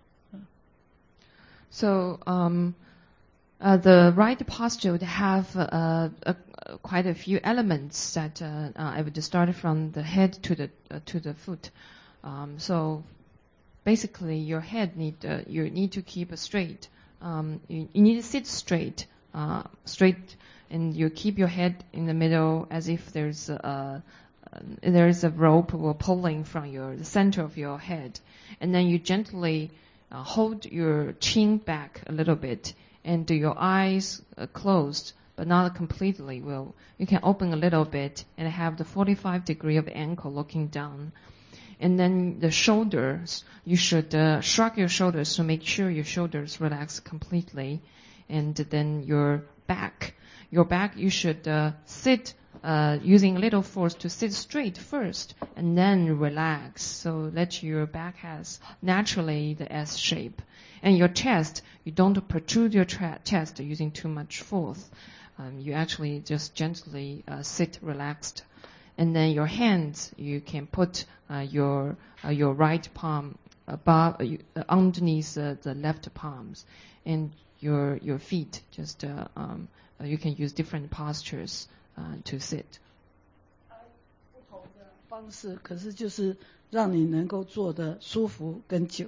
S2: So um, uh, the right posture would have uh, a, a, quite a few elements that uh, uh, I would start from the head to the uh, to the foot. Um, so basically, your head need uh, you need to keep straight. Um, you, you need to sit straight, uh, straight, and you keep your head in the middle as if there's a uh, there's a rope or pulling from your the center of your head, and then you gently uh, hold your chin back a little bit, and your eyes uh, closed, but not completely. Well, you can open a little bit and have the forty-five degree of ankle looking down. And then the shoulders, you should uh, shrug your shoulders to make sure your shoulders relax completely. And then your back, your back, you should uh, sit uh, using a little force to sit straight first and then relax. So let your back has naturally the S shape. And your chest, you don't protrude your tra- chest using too much force. Um, you actually just gently uh, sit relaxed. And then your hands, you can put uh, your uh, your right palm above uh, underneath uh, the left palms, and your your feet just uh, um, uh, you can use different postures uh, to sit.
S1: 不同的方式，可是就是让你能够做得舒服跟久。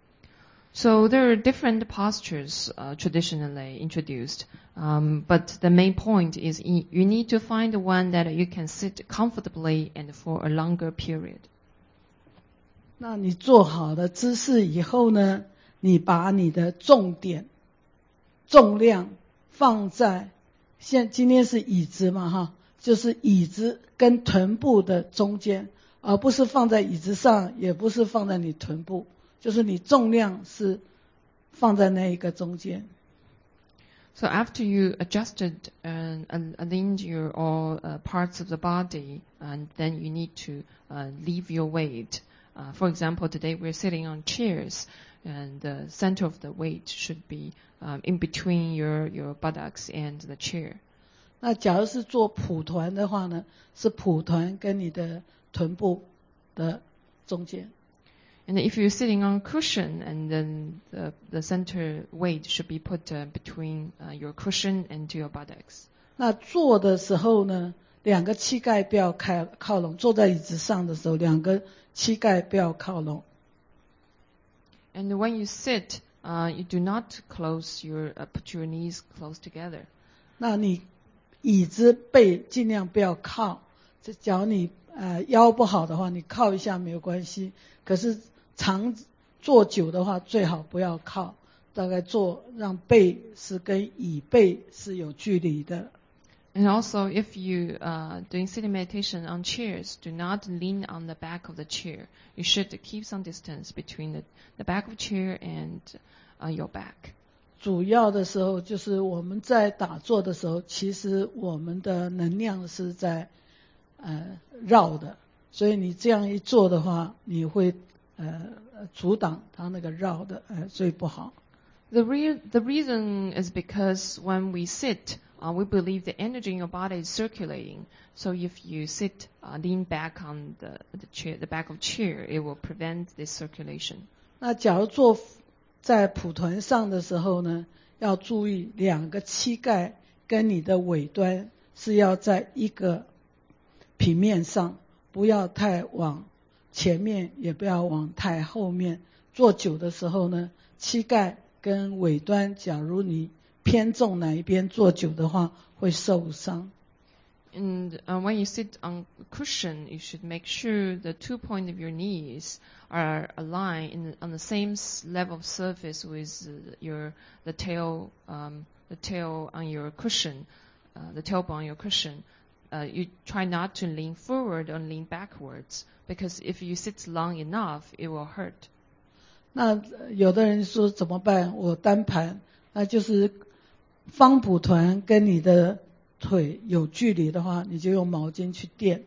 S2: So there are different postures uh, traditionally introduced, um, but the main point is you need to find the one that you can sit comfortably and for a longer period.
S1: 那你做好的姿势以后呢，你把你的重点、重量放在现今天是椅子嘛哈，就是椅子跟臀部的中间，而不是放在椅子上，也不是放在你臀部。就是你重量是放在那一个中间。
S2: So after you adjusted and aligned your all uh, parts of the body, and then you need to uh, leave your weight. Uh, for example, today we're sitting on chairs, and the center of the weight should be um, in between your your buttocks and the chair.
S1: 那假如是做蒲团的话呢，是蒲团跟你的臀部的中间。
S2: And if you're sitting on a cushion, and then the, the center weight should be put uh, between uh, your cushion and your buttocks.
S1: 那坐的时候呢，两个膝盖不要开靠拢。坐在椅子上的时候，两个膝盖不要靠拢。
S2: And when you sit, uh, you do not close your uh, put your knees close together.
S1: 那你椅子背尽量不要靠。这假如你呃腰不好的话，你靠一下没有关系。可是长坐久的话，最好不要靠，大概坐让背是跟椅背是有距离的。
S2: And also, if you uh, doing sitting meditation on chairs, do not lean on the back of the chair. You should keep some distance between the, the back of the chair and uh, your back.
S1: 主要的时候就是我们在打坐的时候，其实我们的能量是在呃绕的，所以你这样一做的话，你会呃阻挡它那个绕的，呃，所以不好。
S2: The real the reason is because when we sit, uh, we believe the energy in your body is circulating. So if you sit, uh, lean back on the the chair, the back of chair, it will prevent this circulation.
S1: 那假如坐在蒲团上的时候呢，要注意两个膝盖跟你的尾端是要在一个平面上，不要太往前面，也不要往太后面。坐久的时候呢，膝盖跟尾端，假如你偏重哪一边坐久的话，会受伤。
S2: And uh, when you sit on a cushion, you should make sure the two points of your knees are aligned in, on the same level of surface with uh, your the tail um, the tail on your cushion, uh, the tailbone on your cushion. Uh, you try not to lean forward or lean backwards, because if you sit long enough, it will hurt.
S1: 那有的人说怎么办？我单盘，那就是方蒲团跟你的腿有距离的话，你就用毛巾去垫。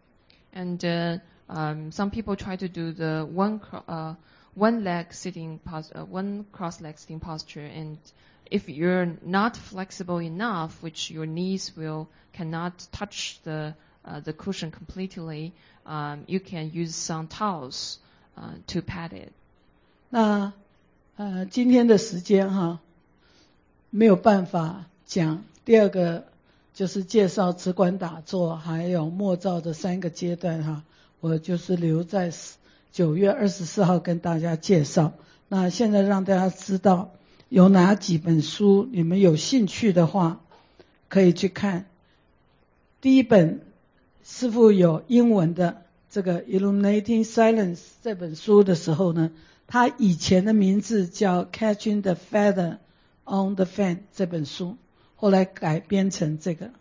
S2: And uh, um, some people try to do the one uh, one leg sitting pos- uh, one cross leg sitting posture, and if you're not flexible enough, which your knees will cannot touch the uh, the cushion completely, um, you can use some towels uh, to pad it.
S1: 那呃，今天的时间哈，没有办法讲。第二个就是介绍止观打坐，还有默照的三个阶段哈，我就是留在九月二十四号跟大家介绍。那现在让大家知道有哪几本书，你们有兴趣的话可以去看。第一本师父有英文的这个 Illuminating Silence 这本书的时候呢，他以前的名字叫 Catching the Feather on the Fan 这本书，后来改编成这个。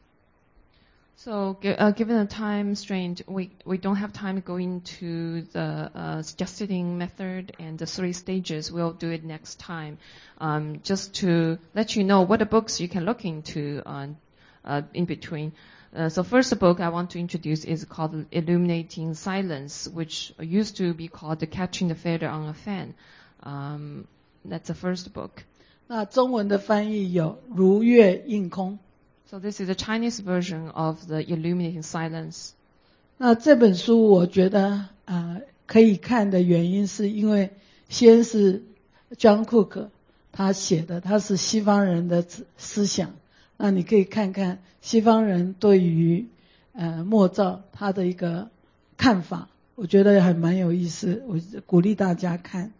S2: So, uh, given the time strain, we we don't have time to go into the uh, just sitting method and the three stages. We'll do it next time. Um, just to let you know what the books you can look into on uh, in between. Uh, so first book I want to introduce is called Illuminating Silence, which used to be called Catching the Feather on a Fan. Um, that's the first book.
S1: 那中文的翻译有如月映空。
S2: So this is a Chinese version of the Illuminating Silence.
S1: 那这本书我觉得呃可以看的原因是因为先是 John Cook 他写的，他是西方人的思想，那你可以看看西方人对于呃默照他的一个看法，我觉得还蛮有意思，我鼓励大家看。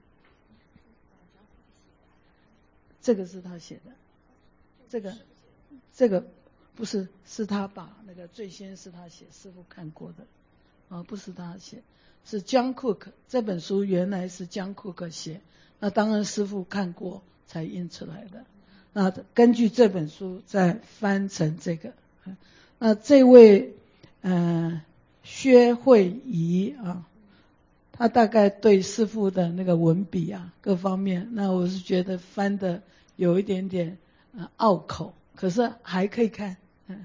S1: 这个是他写的，这个这个不是，是他把那个最先是他写，师父看过的，啊，不是他写，是 John Cook 这本书原来是 John Cook 写，那当然师父看过才印出来的，那根据这本书再翻成这个，那这位呃薛慧仪啊，他大概对师父的那个文笔啊各方面，那我是觉得翻的有一点点呃拗口，可是还可以看。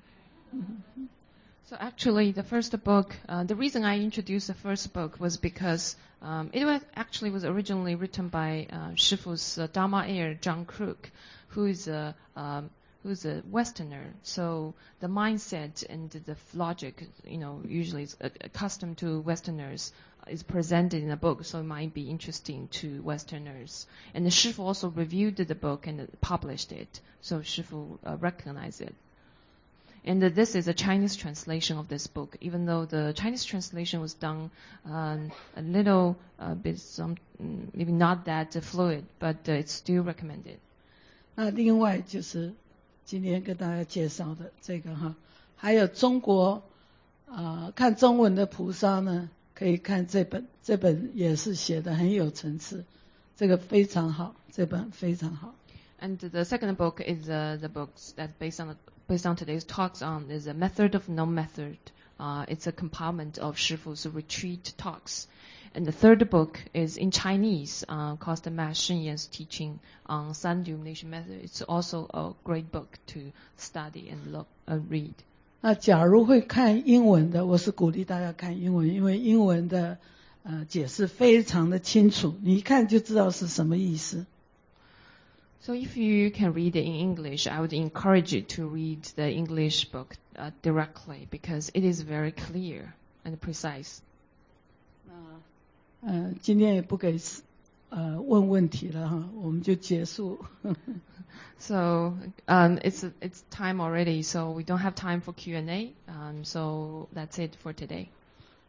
S2: So actually, the first book, uh, the reason I introduced the first book was because um, it was actually was originally written by uh, Shifu's uh, Dharma heir, John Crook, who is a um, who's a Westerner. So the mindset and the logic, you know, usually is accustomed to Westerners, is presented in a book, so it might be interesting to Westerners. And the Shifu also reviewed the book and published it, so Shifu uh, recognized it. And uh, this is a Chinese translation of this book, even though the Chinese translation was done um, a little uh, bit, some maybe not that uh, fluid, but uh, it's still recommended.
S1: 那另外就是今天跟大家介绍的这个哈，还有中国呃看中文的菩萨呢，可以看这本，这本也是写的很有层次，这个非常好，这本非常好。
S2: And the second book is uh, the books that based on the, based on today's talks on is a method of no method. Uh, it's a compoundment of Shifu's retreat talks. And the third book is in Chinese, uh, called the Ma Shenyan's teaching on Sun Illumination method. It's also a great book to study and look, uh, read.
S1: 那假如会看英文的，我是鼓励大家看英文，因为英文的呃解释非常的清楚，你一看就知道是什么意思。
S2: So if you can read it in English, I would encourage you to read the English book uh, directly because it is very clear and precise.
S1: 那呃今天也不给呃问问题了哈，我们就结束。
S2: So um, it's it's time already, so we don't have time for Q and A. Um, so that's it for today.